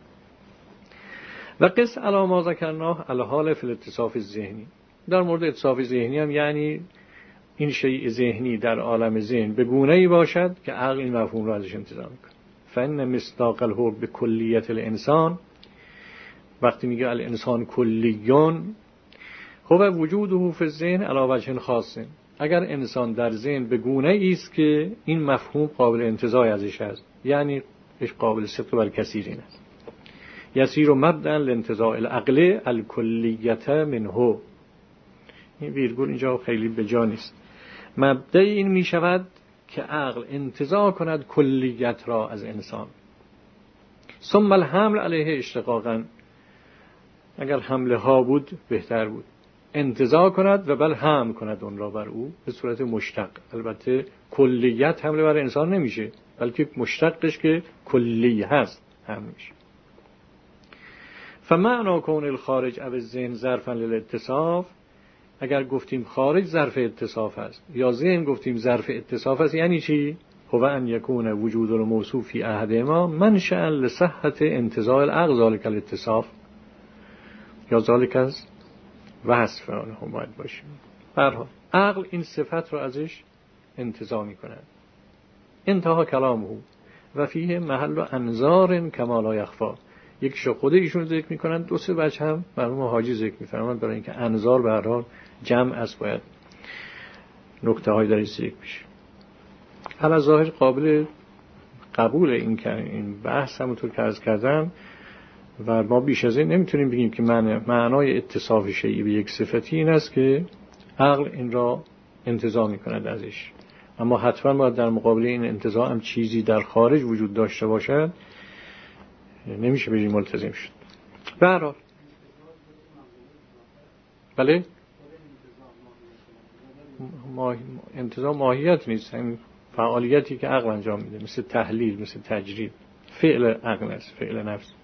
و قص علی ما ذکرناه الحال فی الاتصاف الذهنی، در مورد اتصاف ذهنی هم یعنی این شیء ذهنی در عالم ذهن به گونه‌ای باشد که عقل این مفهوم را ازش انتزاع می‌کند. فإن مصداق الحب به کلیت الانسان، وقتی میگه الانسان کلیون هو وجوده فی الذهن علی وجه خاص، اگر انسان در ذهن به گونه‌ای است که این مفهوم قابل انتزاع ازش است، یعنی اش قابل صدق بر کثیرین است، یسیر مبدأ لانتزاع العقل الکلیت منه. این ویرگول اینجا خیلی به جا نیست. مبدأ این می شود که عقل انتزاع کند کلیت را از انسان. ثم الحمل علیه اشتقاقا، اگر حمله ها بود بهتر بود، انتزاع کند و بل حمل کند اون را بر او به صورت مشتق. البته کلیت حمله بر انسان نمیشه، بلکه مشتقش که کلی هست حمل میشه. فمعنی کون الخارج او الذهن ظرفا للاتصاف، اگر گفتیم خارج ظرف اتصاف است یا ذهن گفتیم ظرف اتصاف است، یعنی چی؟ هو ان یکون وجود الموصوف فی احدهما منشأ لصحة انتزاع العقل ذلك الاتصاف یا ذلك از وصف آنها باید باشه. به هر حال عقل این صفت را ازش انتزاع می‌کند. انتها کلامه و فیه محل و انظار کما لا یخفی. یکیش خود ایشون ذکر میکنن، دو سه بچه هم مرحوم حاجی ذکر میفرمایند، برای اینکه انظار به هر حال جمع است باید نکته های در ذکر بشه. علی ظاهر قابل قبول این این بحث همونطور که عرض کردم و ما بیش از این نمیتونیم بگیم که معنی معنای اتصاف شیئی به یک صفتی این است که عقل این را انتزاع میکند ازش، اما حتما باید در مقابل این انتزاع هم چیزی در خارج وجود داشته باشد، نمیشه بگیم ملتزم شد. به هر حال بله ما انتزاع ماهیت نیست، همین فعالیتی که عقل انجام میده، مثل تحلیل، مثل تجرید، فعل عقل است، فعل نفس.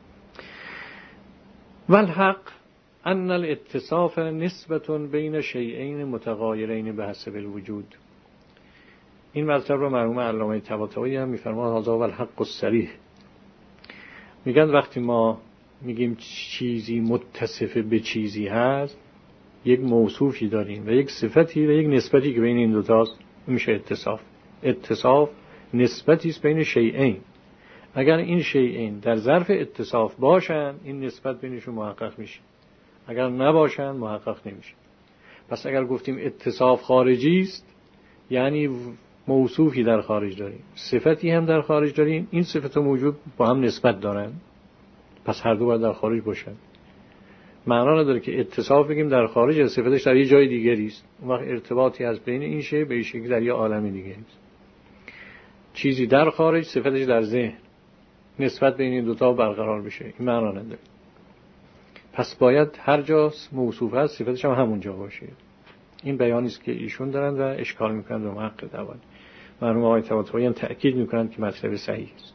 والحق ان الاتصاف نسبة بین شیئین متغایرین بحسب الوجود. این مطلب رو مرحوم علامه طباطبایی هم میفرماد هذا والحق الصریح. میگن وقتی ما میگیم چیزی متصف به چیزی هست، یک موصوفی داریم و یک صفتی و یک نسبتی که بین این دو تاست، میشه اتصاف. اتصاف نسبتی است بین شیئین. اگر این شیئین در ظرف اتصاف باشن، این نسبت بینشون محقق میشه. اگر نباشن محقق نمیشه. پس اگر گفتیم اتصاف خارجی است، یعنی موصوفی در خارج داریم، صفتی هم در خارج داریم، این صفت و موجود با هم نسبت دارن، پس هر دو باید در خارج باشن. معنا نداره که اتصاف بگیم در خارج، صفتش در یه جای دیگری است، اون وقت ارتباطی از بین این شی به این شی در یه عالم دیگری است. چیزی در خارج، صفتش در ذهن، نسبت بین این دو تا برقرار بشه، این معنا نداره. پس باید هر جا موصوف هست صفتش هم همونجا باشه. این بیانی است که ایشون دارن و اشکال میکنن به محقق دوان. مرحوم آقای طباطبایی هم تأکید میکنن که مطلب صحیح است.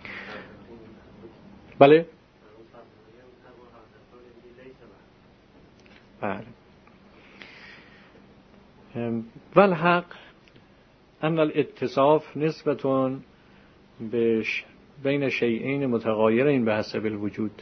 بله؟ بله. والحق ان الاتصاف نسبة بین شیئین متغایرین بحسب الوجود.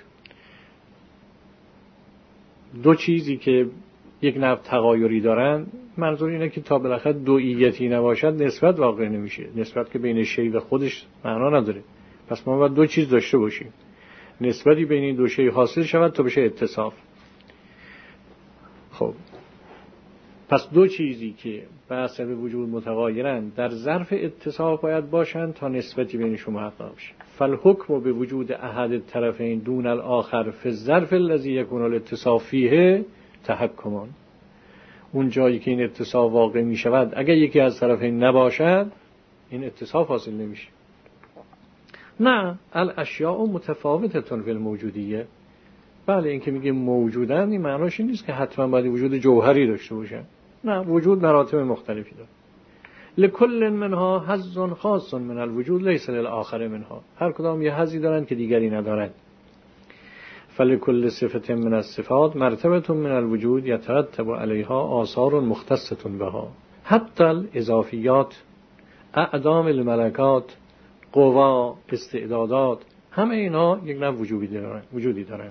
دو چیزی که یک نوع تغایری دارن، منظور اینه که تا بالاخره دوئیتی نباشد نسبت واقع نمیشه. نسبت که بین شی و خودش معنا نداره. پس ما باید دو چیز داشته باشیم، نسبتی بین این دو شی حاصل شود تا بشه اتصاف. خب پس دو چیزی که بحث به وجود متغایرند در ظرف اتصاف باید باشند تا نسبتی بینشون محقق بشه. فالحکم به وجود احد الطرفین دون الاخر فی الظرف الذی یکون الاتصاف فیه تحکمان. اون جایی که این اتصاف واقع می شود اگر یکی از طرفین نباشد این اتصاف حاصل نمیشه. نه الاشیاء متفاوتتون فی الموجودیه. بله این که میگه موجودن این معناش این نیست که حتما باید وجود جوهری داشته باشن. نه، وجود مراتب مختلفی داره. لکل منها حظ خاص من الوجود لیس للآخر منها. هر کدام یه حظی دارن که دیگری ندارن. فلکل صفت من الصفات مرتبه من الوجود یترتب علیها آثار مختصه بها. حتی الاضافیات، اعدام الملکات، قوا، استعدادات، همه اینا یک نوع وجودی دارن وجودی دارن.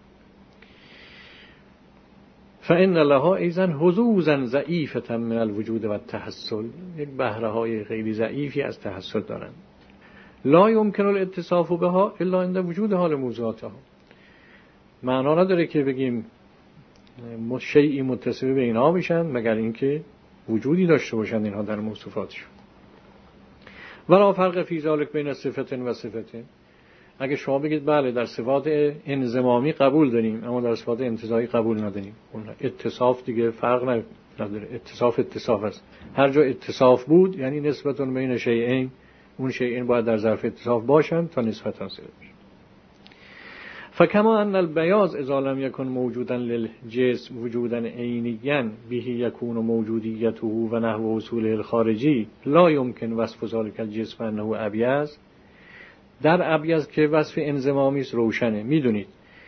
فإن لها ایضا حظوظا ضعیفة من الوجود و التحصل. یک بهره های خیلی ضعیفی از تحصل دارن. لا يمكن الاتصاف بها الا عند وجود حال موضوعاتها. معنا نداره که بگیم شیئی متصف به اینها میشن مگر اینکه وجودی داشته باشند اینها در موصوفاتشون. ولا فرق فی ذلک بین صفت و صفت. اگه شما بگید بله در صفات انضمامی قبول داریم اما در صفات انتزاعی قبول نداریم، اون اتصاف دیگه فرق نداره. اتصاف اتصاف است. هر جا اتصاف بود یعنی نسبت بین شیئین، اون شیئین باید در ظرف اتصاف باشند تا نسبت حاصل بشه. فکما ان البیاض اذا لم یکن موجودا للجسم وجودا عینیا به یکون موجودیته و نحو وصوله الخارجی لا يمكن وصف ذلك الجسم انه ابیض. در ابیض که وصف انضمامی است روشنه. میدونید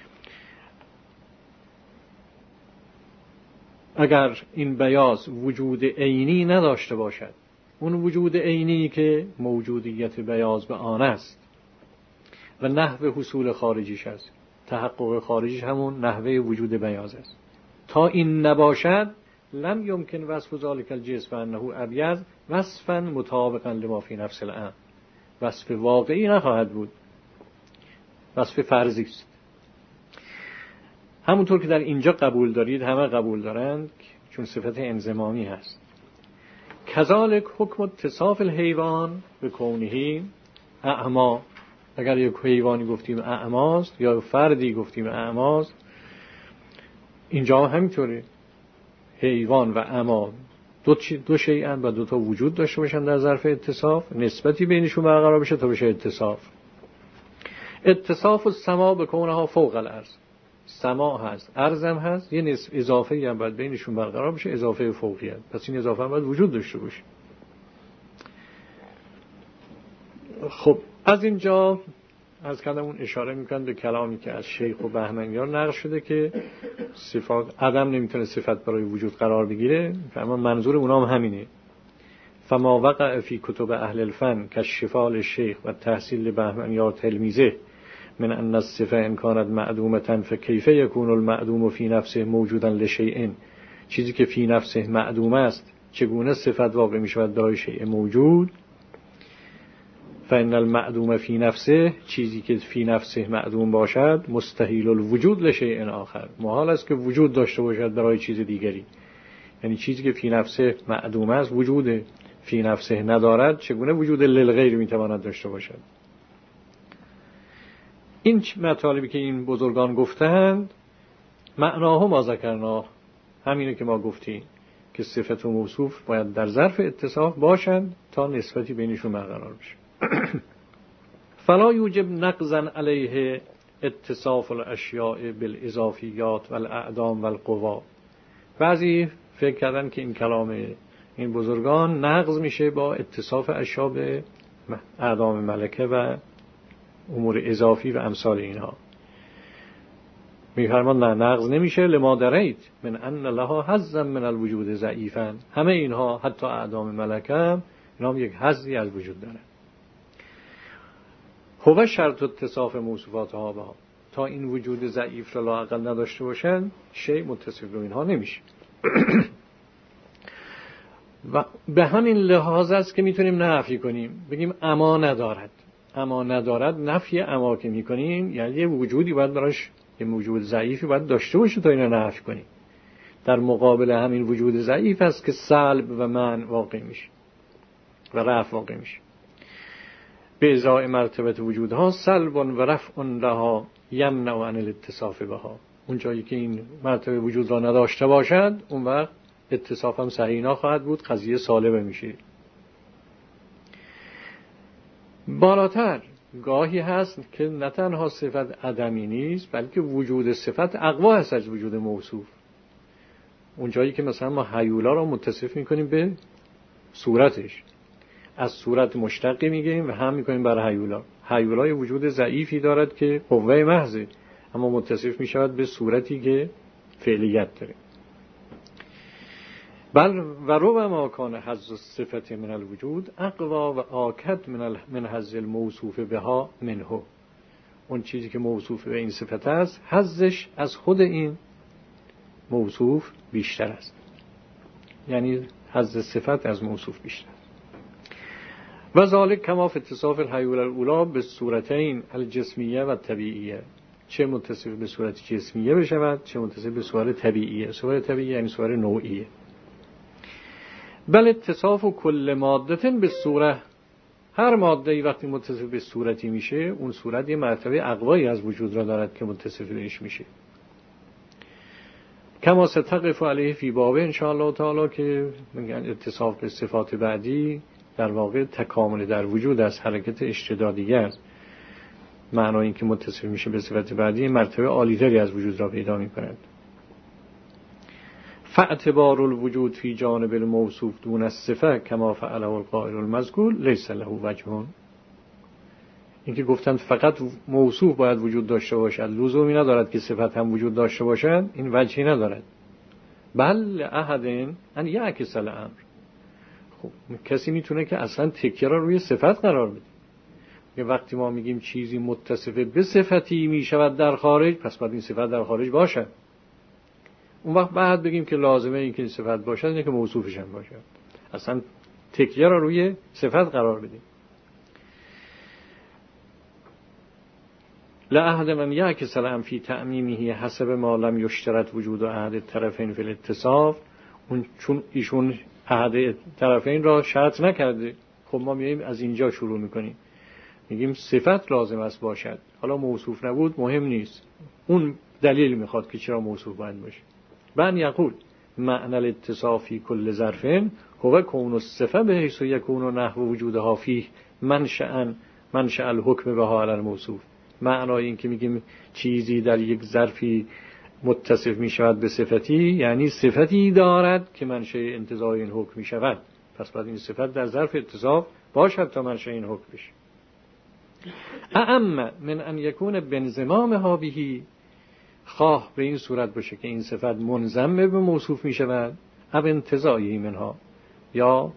اگر این بیاض وجود عینی نداشته باشد، اون وجود عینی که موجودیت بیاض به آن است و نحو حصول خارجیش است، تحقق خارجیش همون نحوه وجود بیاض است، تا این نباشد لم یمکن وصف ذلک الجسم انه ابیض وصفا مطابقا لما فی نفس الامر. وصف واقعی نخواهد بود، وصف فرضی است. همونطور که در اینجا قبول دارید همه قبول دارند چون صفت انضمامی هست. کذالک حکم اتصاف الحیوان به کونه اعما. اگر یک حیوانی گفتیم اعماست یا فردی گفتیم اعماست، اینجا همینطوره. حیوان و اعما دو دو شیئن و دو تا وجود داشته باشن در ظرف اتصاف، نسبتی بینشون برقرار بشه تا بشه اتصاف. اتصاف السما به کونها فوق الارض. سما هست، ارض هم هست، یه نسب اضافه هم باید بینشون برقرار بشه، اضافه فوقیت. پس این اضافه هم باید وجود داشته باشه. خب از اینجا از کلام اون اشاره میکنند به کلامی که از شیخ و بهمنیان نقل شده که صفات عدم نمیتونه صفت برای وجود قرار بگیره، اما منظور اونام هم همینه. فما وقع فی کتب اهل الفن کالشفاء للشیخ و تحصیل بهمنیان تلمیذه من ان الصفه ان كانت معدومه فكيف يكون المعدوم فی نفسه موجودا لشیء. چیزی که فی نفسه معدوم است چگونه صفت واقع میشود برای شیء موجود؟ فإن المعدوم فی نفسه، چیزی که فی نفسه معدوم باشد مستحیل الوجود لشیء آخر، محال است که وجود داشته باشد برای چیز دیگری. یعنی چیزی که فی نفسه معدوم است وجود فی نفسه ندارد، چگونه وجود للغیر میتواند داشته باشد؟ این مطالبی که این بزرگان گفتند معناه ما ذکرناه، همینه که ما گفتیم که صفت و موصوف باید در ظرف اتصاف باشند تا نسبتی بینشون برقرار بشه. فلا یوجب نقضا علیه اتصاف الاشیاء بالاضافیات والاعدام والقوا. بعضی فکر کردن که این کلام این بزرگان نقض میشه با اتصاف اشیاء به اعدام ملکه و امور اضافی و امثال اینها. میفرمان نه نقض نمیشه. لما درید من ان لها حظا من الوجود ضعیفا. همه اینها حتی اعدام ملکه هم اینا هم یک حظی از وجود داره. هو شرط اتصاف موصوفاتها با، تا این وجود ضعیف را لااقل نداشته باشن شیء متصف به اینها نمیشه. و به همین لحاظ است که میتونیم نفی کنیم، بگیم اما ندارد. اما ندارد نفی اما که میکنیم یعنی یه وجودی باید براش، یه وجود ضعیفی باید داشته باشه تا اینو نفی کنیم. در مقابل همین وجود ضعیف است که سلب و منع واقع میشه و رفع واقع میشه. به ازای مرتبه وجودها سلب و رفع لها یمنع عن الاتصاف بها. اون جایی که این مرتبه وجود را نداشته باشد اون وقت اتصاف هم صحیح نخواهد بود، قضیه سالبه میشه. بالاتر گاهی هست که نه تنها صفت عدمی نیست بلکه وجود صفت اقوا هست از وجود موصوف. اون جایی که مثلا ما هیولا را متصف میکنیم به صورتش، از صورت مشتقی میگیم و هم میکنیم بر هیولا. هیولای وجود ضعیفی دارد که قوه محضه اما متصف میشود به صورتی که فعلیت داره. بل و رو ما کان حظ الصفت من الوجود اقوا و آکد من من حظ الموصوف بها منه. اون چیزی که موصوف به این صفت است حظش از خود این موصوف بیشتر است، یعنی حظ صفت از موصوف بیشتر. و ذالک کما فی اتصاف الحیول الاولی به صورتین الجسمیه و طبیعیه، چه متصف به صورت جسمیه بشود چه متصف به صورت طبیعیه. صورت طبیعیه یعنی صورت نوعیه. بل اتصاف کل ماده به صوره، هر ماده ای وقتی متصف به صورتی میشه اون صورت یه مرتبه اقوایی از وجود را دارد که متصف بهش میشه. کما ستقف علیه فی بابه ان شاء الله تعالی، که میگن اتصاف به صفات بعدی در واقع تکامل در وجود است، حرکت اشتدادیه است. معنای این که متصف میشه به صفت بعدی مرتبه عالی‌تری از وجود را پیدا می‌کند. فاعتبار الوجود فی جانب الموصوف دون الصفه کما فعله القائل المذکور لیس له وجه. این که گفتند فقط موصوف باید وجود داشته باشد لزومی ندارد که صفت هم وجود داشته باشد، این وجهی ندارد. بل احد ان یعکس الامر. خب کسی میتونه که اصلا تکیه را روی صفت قرار بده. که وقتی ما میگیم چیزی متصف به صفتی میشود در خارج، پس باید این صفت در خارج باشد. اون وقت بعد بگیم که لازمه این که صفت باشد اینه که موصوفش هم باشد. اصلا تکیه را روی صفت قرار بدیم. لأحد من یعکس الامر فی تعمیمه حسب ما لم یشترط وجود احد الطرفین فی الاتصاف. اون چون ایشون احد طرفین را شرط نکرده، خب ما میایم از اینجا شروع میکنیم میگیم صفت لازم است باشد، حالا موصوف نبود مهم نیست، اون دلیل میخواد که چرا موصوف باید باشه. بن یقول معنی الاتصاف فی کل ظرفین هو کون الصفه به حیث یکون نحو وجودها فیه منشأ منشأ الحکم بها علی الموصوف. معنای این که میگیم چیزی در یک ظرفی متصف میشود به صفتی یعنی صفتی دارد که منشأ انتزاع این حکم میشود، پس باید این صفت در ظرف اتصاف باشد تا منشأ این حکم بشه. اعم من ان یکون بانضمامها بهی، خواه به این صورت باشه که این صفت منضم به موصوف می شود، او انتزاعی منها یا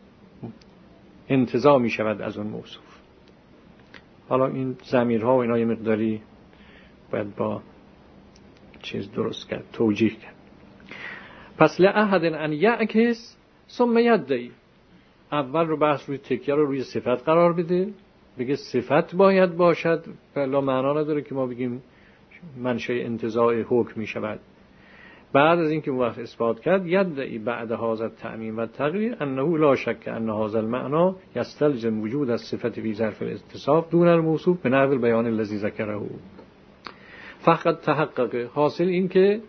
انتزاع می شود از اون موصوف. حالا این ضمیرها و اینا یه مقداری باید با چیز درست کرد، توجیه کرد. پس لأحد ان یعکس ثم یدعی، اول رو بحث روی تکیه رو روی صفت قرار بده، بگه صفت باید باشد، بلا معنا نداره که ما بگیم منشأ انتزاع حکم می شود. بعد از اینکه اون وقت اثبات کرد یدعی بعد هذا التعمیم و تقریر انه لا شک ان هذا المعنى یستلزم وجود الصفت فی ظرف الاتصاف دون الموصوف به نحو البیان الذی ذکره. فقط تحقق حاصل این که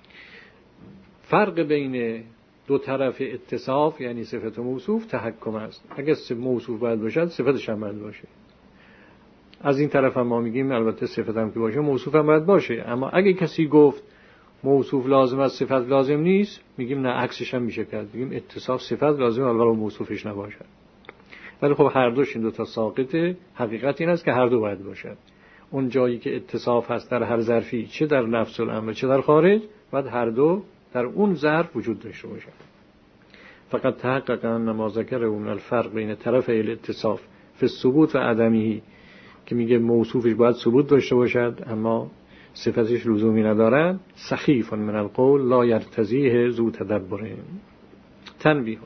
فرق بین دو طرف اتصاف یعنی صفت و موصوف تحکم است. اگر موصوف باید باشد صفتش هم باید باشه. از این طرف هم ما میگیم البته صفت هم که باشه موصوف هم باید باشه، اما اگه کسی گفت موصوف لازم است صفت لازم نیست، میگیم نه عکسش هم میشه کرد، میگیم اتصاف صفت لازم اول موصوفش نباشد. ولی خب هر دوش این دو تا ساقطه. حقیقت این است که هر دو باید باشد. اون جایی که اتصاف هست در هر ظرفی چه در نفس الامر چه در خارج باید هر دو در اون ظرف وجود داشته باشد. فقط تحقق ان ما ذکره من الفرق بین طرفی الاتصاف فی الثبوت و عدمه، که میگه موصوفش باید ثبوت داشته باشد اما صفتش لزومی ندارد، سخیف من القول لا یرتضیه ذو تدبر. تنبیه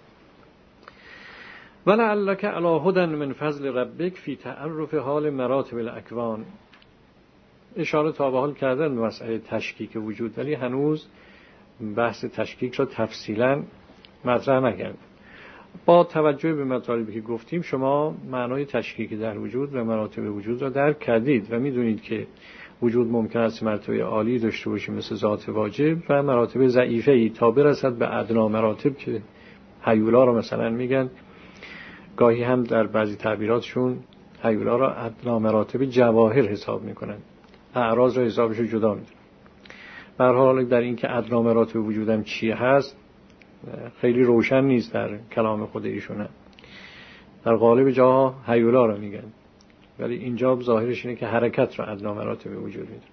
ولعلک علی هدی من فضل ربک فی تعرف حال مراتب الاکوان. اشاره تا به حال کردن به مسئله تشکیک وجود، ولی هنوز بحث تشکیک را تفصیلا مطرح نکردم. با توجه به مطالبی که گفتیم شما معنای تشکیک در وجود و مراتب وجود را درک کردید و میدونید که وجود ممکن است مرتبه عالی داشته باشه مثل ذات واجب و مراتب ضعیفه ای تا برسد به ادنا مراتب که هیولا را مثلا میگن، گاهی هم در بعضی تعبیراتشون هیولا را ادنا مراتب جواهر حساب میکنن، اعراض را حسابش رو جدا میدونن. به هر حال در این که ادنا مراتب وجودم چی هست خیلی روشن نیست در کلام خود ایشونه. در غالب جاها هیولا را میگن، ولی اینجا ظاهرش اینه که حرکت را ادنا مراتب وجود میدن.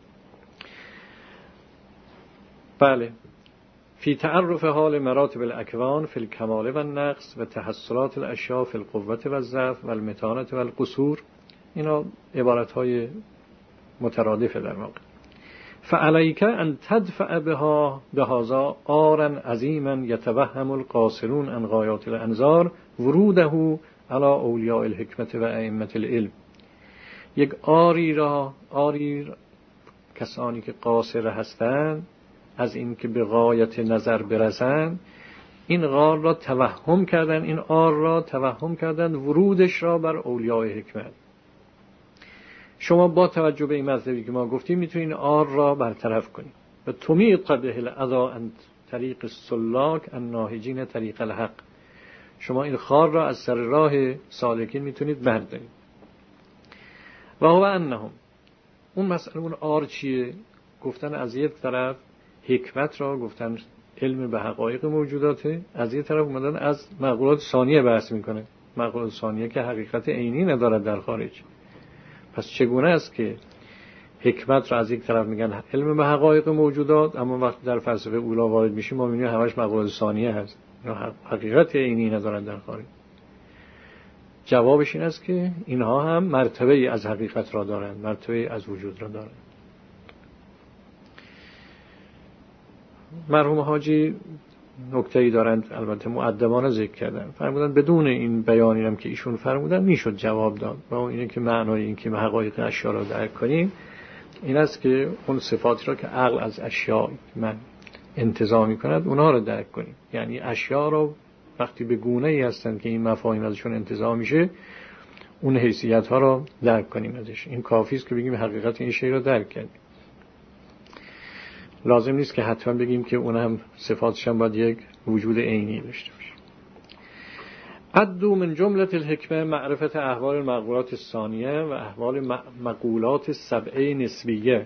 بله، فی تعرف حال مراتب الاکوان فی الکمال و النقص و تحصلات الاشیاء فی القوة و الضعف و المتانة و القصور، اینا عبارتهای مترادفه در واقع. فعلیک ان تدفع بها بهذا آرا عظیما یتوهم القاصرون عن غایات الانظار وروده علی اولیاء الحکمت و ائمة العلم. یک آری را، آری را کسانی که قاصر هستند از این که به غایت نظر برسند، این غار را توهم کردن، این آر را توهم کردن ورودش را بر اولیاء حکمت. شما با توجه به این مطلبی که ما گفتیم میتونید آر را برطرف کنید و تمیط به الاذى عن طریق السلاک الناهجین طریق الحق. شما این خار را از سر راه سالکین میتونید بردارید. و هو انهم، اون مسئله اون آر چیه؟ گفتن از یک طرف حکمت را، گفتن علم به حقایق موجوداته، از یک طرف اومدن از معقولات ثانیه بحث میکنه، معقولات ثانیه که حقیقت عینی ندارد در خارج. پس چگونه است که حکمت را از یک طرف میگن علم به حقایق موجودات، اما وقتی در فلسفه اولا وارد میشیم ما میبینیم همش معقولات ثانیه هست، حقیقت عینی ندارد در خارج. جوابش این است که اینها هم مرتبه از حقیقت را دارند، مرتبه از وجود را دارند. مرحوم حاجی نکته‌ای دارند، البته مؤدبانه ذکر کردن، فرمودن بدون این بیانی هم که ایشون فرمودن میشد جواب داد. و اینه که معنای این که حقایق اشیا را درک کنیم این است که اون صفاتی را که عقل از اشیا من انتزاع می‌کند اونها را درک کنیم. یعنی اشیا را وقتی به گونه‌ای هستند که این مفاهیم ازشون انتزاع میشه، اون حیثیت‌ها را درک کنیم ازش. این کافی است که بگیم حقیقت این شی را درک کردیم. لازم نیست که حتما بگیم که اون هم صفاتش هم باید یک وجود عینی داشته باشه. عدو من جمله الحکمه معرفت احوال المعقولات الثانیه و احوال مقولات سبعه نسبیه.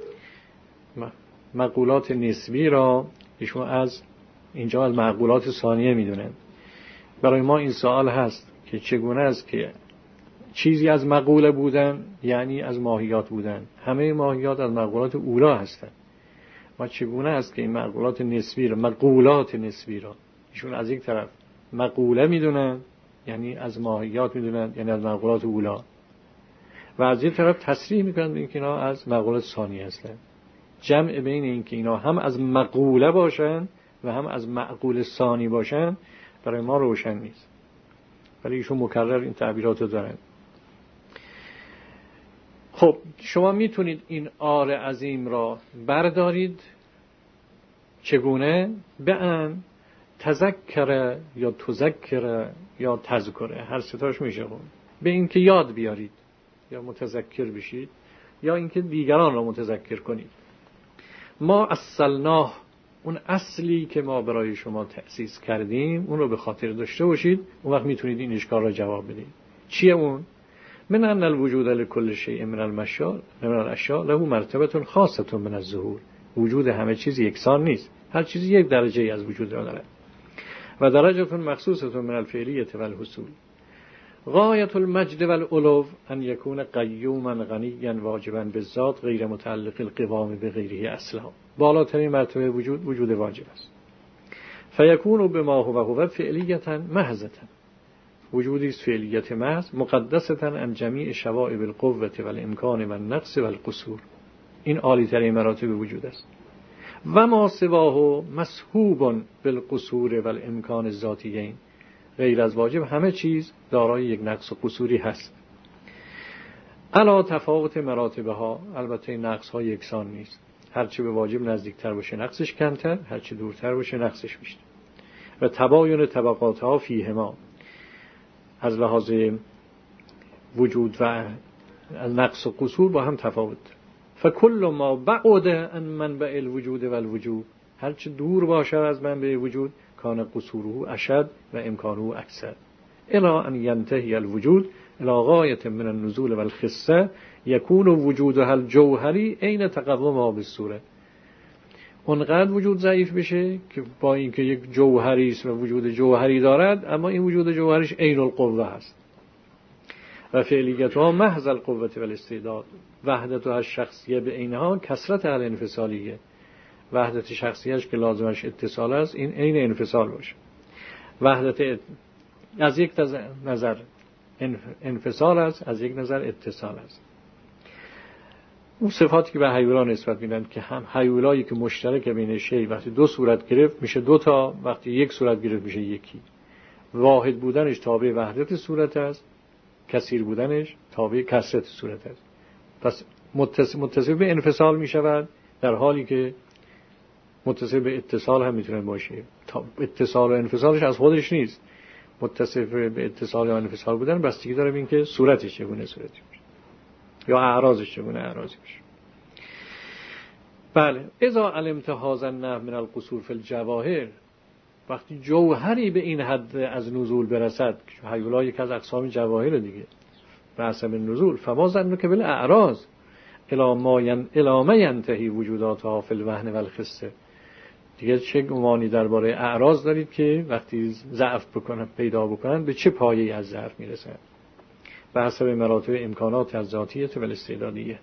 مقولات نسبی را ایشون از اینجا از معقولات ثانیه میدونن. برای ما این سوال هست که چگونه است که چیزی از مقوله بودن یعنی از ماهیات بودن، همه ماهیات از مقولات اولا هستند، و چگونه است که این مقولات نسبی را، مقولات نسبی را ایشون از یک طرف مقوله میدونن یعنی از ماهیات میدونن یعنی از مقولات اولا، و از یک طرف تصریح میکنن این که اینا از مقولات ثانیه هستند. جمع بین این که اینا هم از مقوله باشن و هم از معقول ثانی باشن برای ما روشن نیست، ولی ایشون مکرر این تعبیرات رو دارن. خب شما میتونید این آر عظیم را بردارید. چگونه؟ به ان تذکر یا تذکر یا تذکره، هر ستاش میشه خون. به این که یاد بیارید یا متذکر بشید یا اینکه دیگران را متذکر کنید. ما اصلناه، اون اصلی که ما برای شما تأسیس کردیم اون رو به خاطر داشته باشید، اون وقت میتونید این اشکال را جواب بدید. چیه اون؟ من ان الوجود لكل شیء من المشاء من الاشیاء له مرتبه خاصه من الظهور. وجود همه چیز یکسان نیست، هر چیزی یک درجه از وجود را دارد. و درجه مخصوصه من الفعلیه و الحصول. غایت المجد والعلو ان یکون قیوما غنیا واجبا بالذات غیر متعلق القوام بغیره اصلا. بالاترین مرتبه وجود وجود واجب است. فیکون بما هو هو فعلیه محضه، وجودی است فعلیت محض مقدسه عن جمیع شوائب القوه والامکان والنقص والقصور. این عالی ترین مراتب وجود است. و ما سواه مسحوب بالقصور والامکان الذاتیین. غیر از واجب همه چیز دارای یک نقص و قصوری هست. علا تفاوت مراتبها، البته نقص ها یکسان نیست. هرچی به واجب نزدیکتر باشه نقصش کمتر، هرچی دورتر باشه نقصش بیشتر. و تباین طبقاتها فیهما، از لحاظ وجود و نقص و قصور با هم تفاوت. فکل ما بعد عن منبع الوجود و الوجود، هرچی دور باشه از منبع وجود کان قصوره اشد و امکانه اکثر. الی ان ینتهی الوجود الی غایة من النزول و الخصه یکون وجودها الجوهری عین تقومها بالصوره. اونقدر وجود ضعیف بشه که با اینکه یک جوهری است و وجود جوهری دارد، اما این وجود جوهریش عین القوه هست و فعلیتها محض القوه و الاستعداد. وحدتها الشخصیه به عینها کثرت الانفصالیه، وحدت شخصیش که لازمش اتصال است این عین انفصال باشه. وحدت از یک نظر انفصال است، از یک نظر اتصال است. اون صفاتی که به هیولا نسبت میدن که هم هیولایی که مشترک بین شی وقتی دو صورت گرفت میشه دو تا، وقتی یک صورت گرفت میشه یکی. واحد بودنش تابع وحدت صورت است، کثیر بودنش تابع کثرت صورت است. پس متصل متصل به انفصال میشود، در حالی که متصل به اتصال هم میتونه باشه. اتصال و انفصالش از خودش نیست، متصل به اتصال و انفصال بودن بستگی داره به اینکه صورتش چگونه صورتی باشه یا اعراضش چگونه اعراضی باشه. بله، اذا علمت هذا النحو من القصور فی الجواهر، وقتی جوهری به این حد از نزول برسد، هیولا یک از اقسام جواهر دیگه به حسب نزول، فما ظنک بالاعراض الی ما ین الی ما ینتهی وجوداتها فی الوهن و الخصه. دیگه چه گمانی درباره اعراض دارید که وقتی ضعف بکنن پیدا بکنن به چه پایه‌ای از ضعف میرسن؟ به حسب مراتب امکانات از ذاتیه و استعدادیه.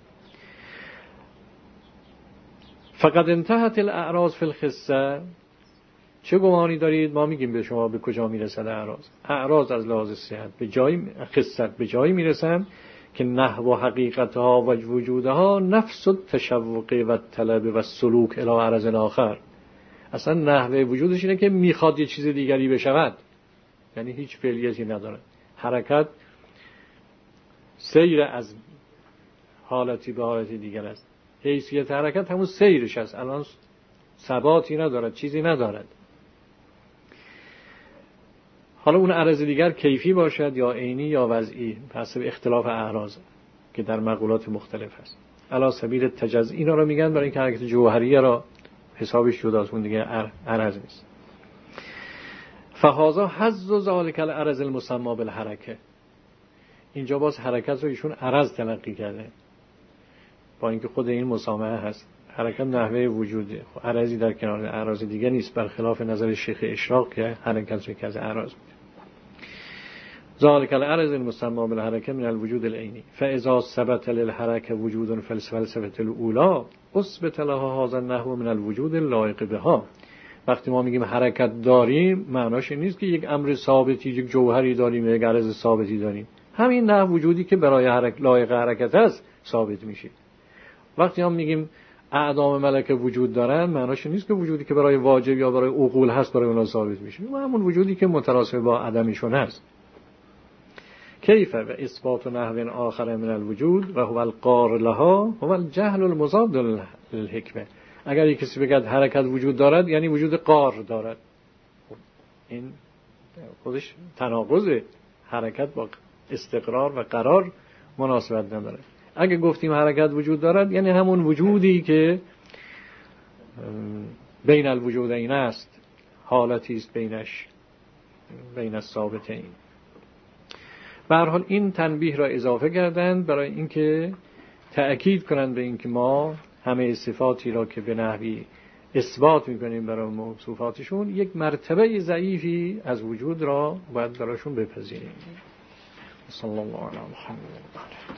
فقط انتهت الاعراض فی الخصه. چه گمانی دارید؟ ما میگیم به شما به کجا میرسد اعراض. اعراض از لحاظ صحت به جای خصت به جایی میرسن که نحو و حقیقتها و وجودها نفس التشوق و طلب و سلوک الی عرض آخر. اصلا نحوه وجودش اینه که میخواد یه چیز دیگری بشود، یعنی هیچ فعلیتی نداره. حرکت سیر از حالتی به حالتی دیگر است. حیثیت حرکت همون سیرش است، الان ثباتی ندارد، چیزی ندارد. حالا اون عرض دیگر کیفی باشد یا عینی یا وضعی، حسب اختلاف اعراض که در مقولات مختلف هست. علی سبیل التجز اینا رو میگن برای اینکه حرکت جوهریه را حسابش جداست، اون دیگه عرض نیست. فهذا حظ ذلک العرض المسمى بالحرکه. اینجا باز حرکت رو ایشون عرض تلقی کرده، با اینکه خود این مسامحه هست. حرکت نحوه وجوده، عرضی در کنار اعراض دیگه نیست، برخلاف نظر شیخ اشراق که حرکت رو که از اعراض بود. ذلک العرض المسمى بالحرکه من الوجود العینی فاذا ثبت للحرکه وجود فلسفه الاولى اثبت لها هذا النحو من الوجود اللایق بها. وقتی ما میگیم حرکت داریم، معناش این نیست که یک امر ثابتی، یک جوهری داریم، یک عرض ثابتی داریم. همین نحو وجودی که برای حرکت لایق حرکت است ثابت میشه. وقتی هم میگیم اعدام ملکه وجود دارن، معناش نیست که وجودی که برای واجب یا برای عقول هست برای اونها ثابت میشه. و همون وجودی که متناسب با عدمشون هست. کیف و اثبات نحو آخر من الوجود و هو القار لها هو الجهل المضاد للحکمه. اگر یک کسی بگه حرکت وجود دارد یعنی وجود قار دارد، این خودش تناقضه. حرکت با استقرار و قرار مناسبت نداره. اگه گفتیم حرکت وجود دارد یعنی همون وجودی که بین الوجودین است، حالتی است بینش، بین الثابتین. به هر حال این تنبیه را اضافه کردند برای اینکه تأکید کنند به اینکه ما همه صفاتی را که به نحوی اثبات میکنیم برای موصوفاتشون، یک مرتبه ضعیفی از وجود را باید براشون بپذیریم. صلی الله علیه و محمد.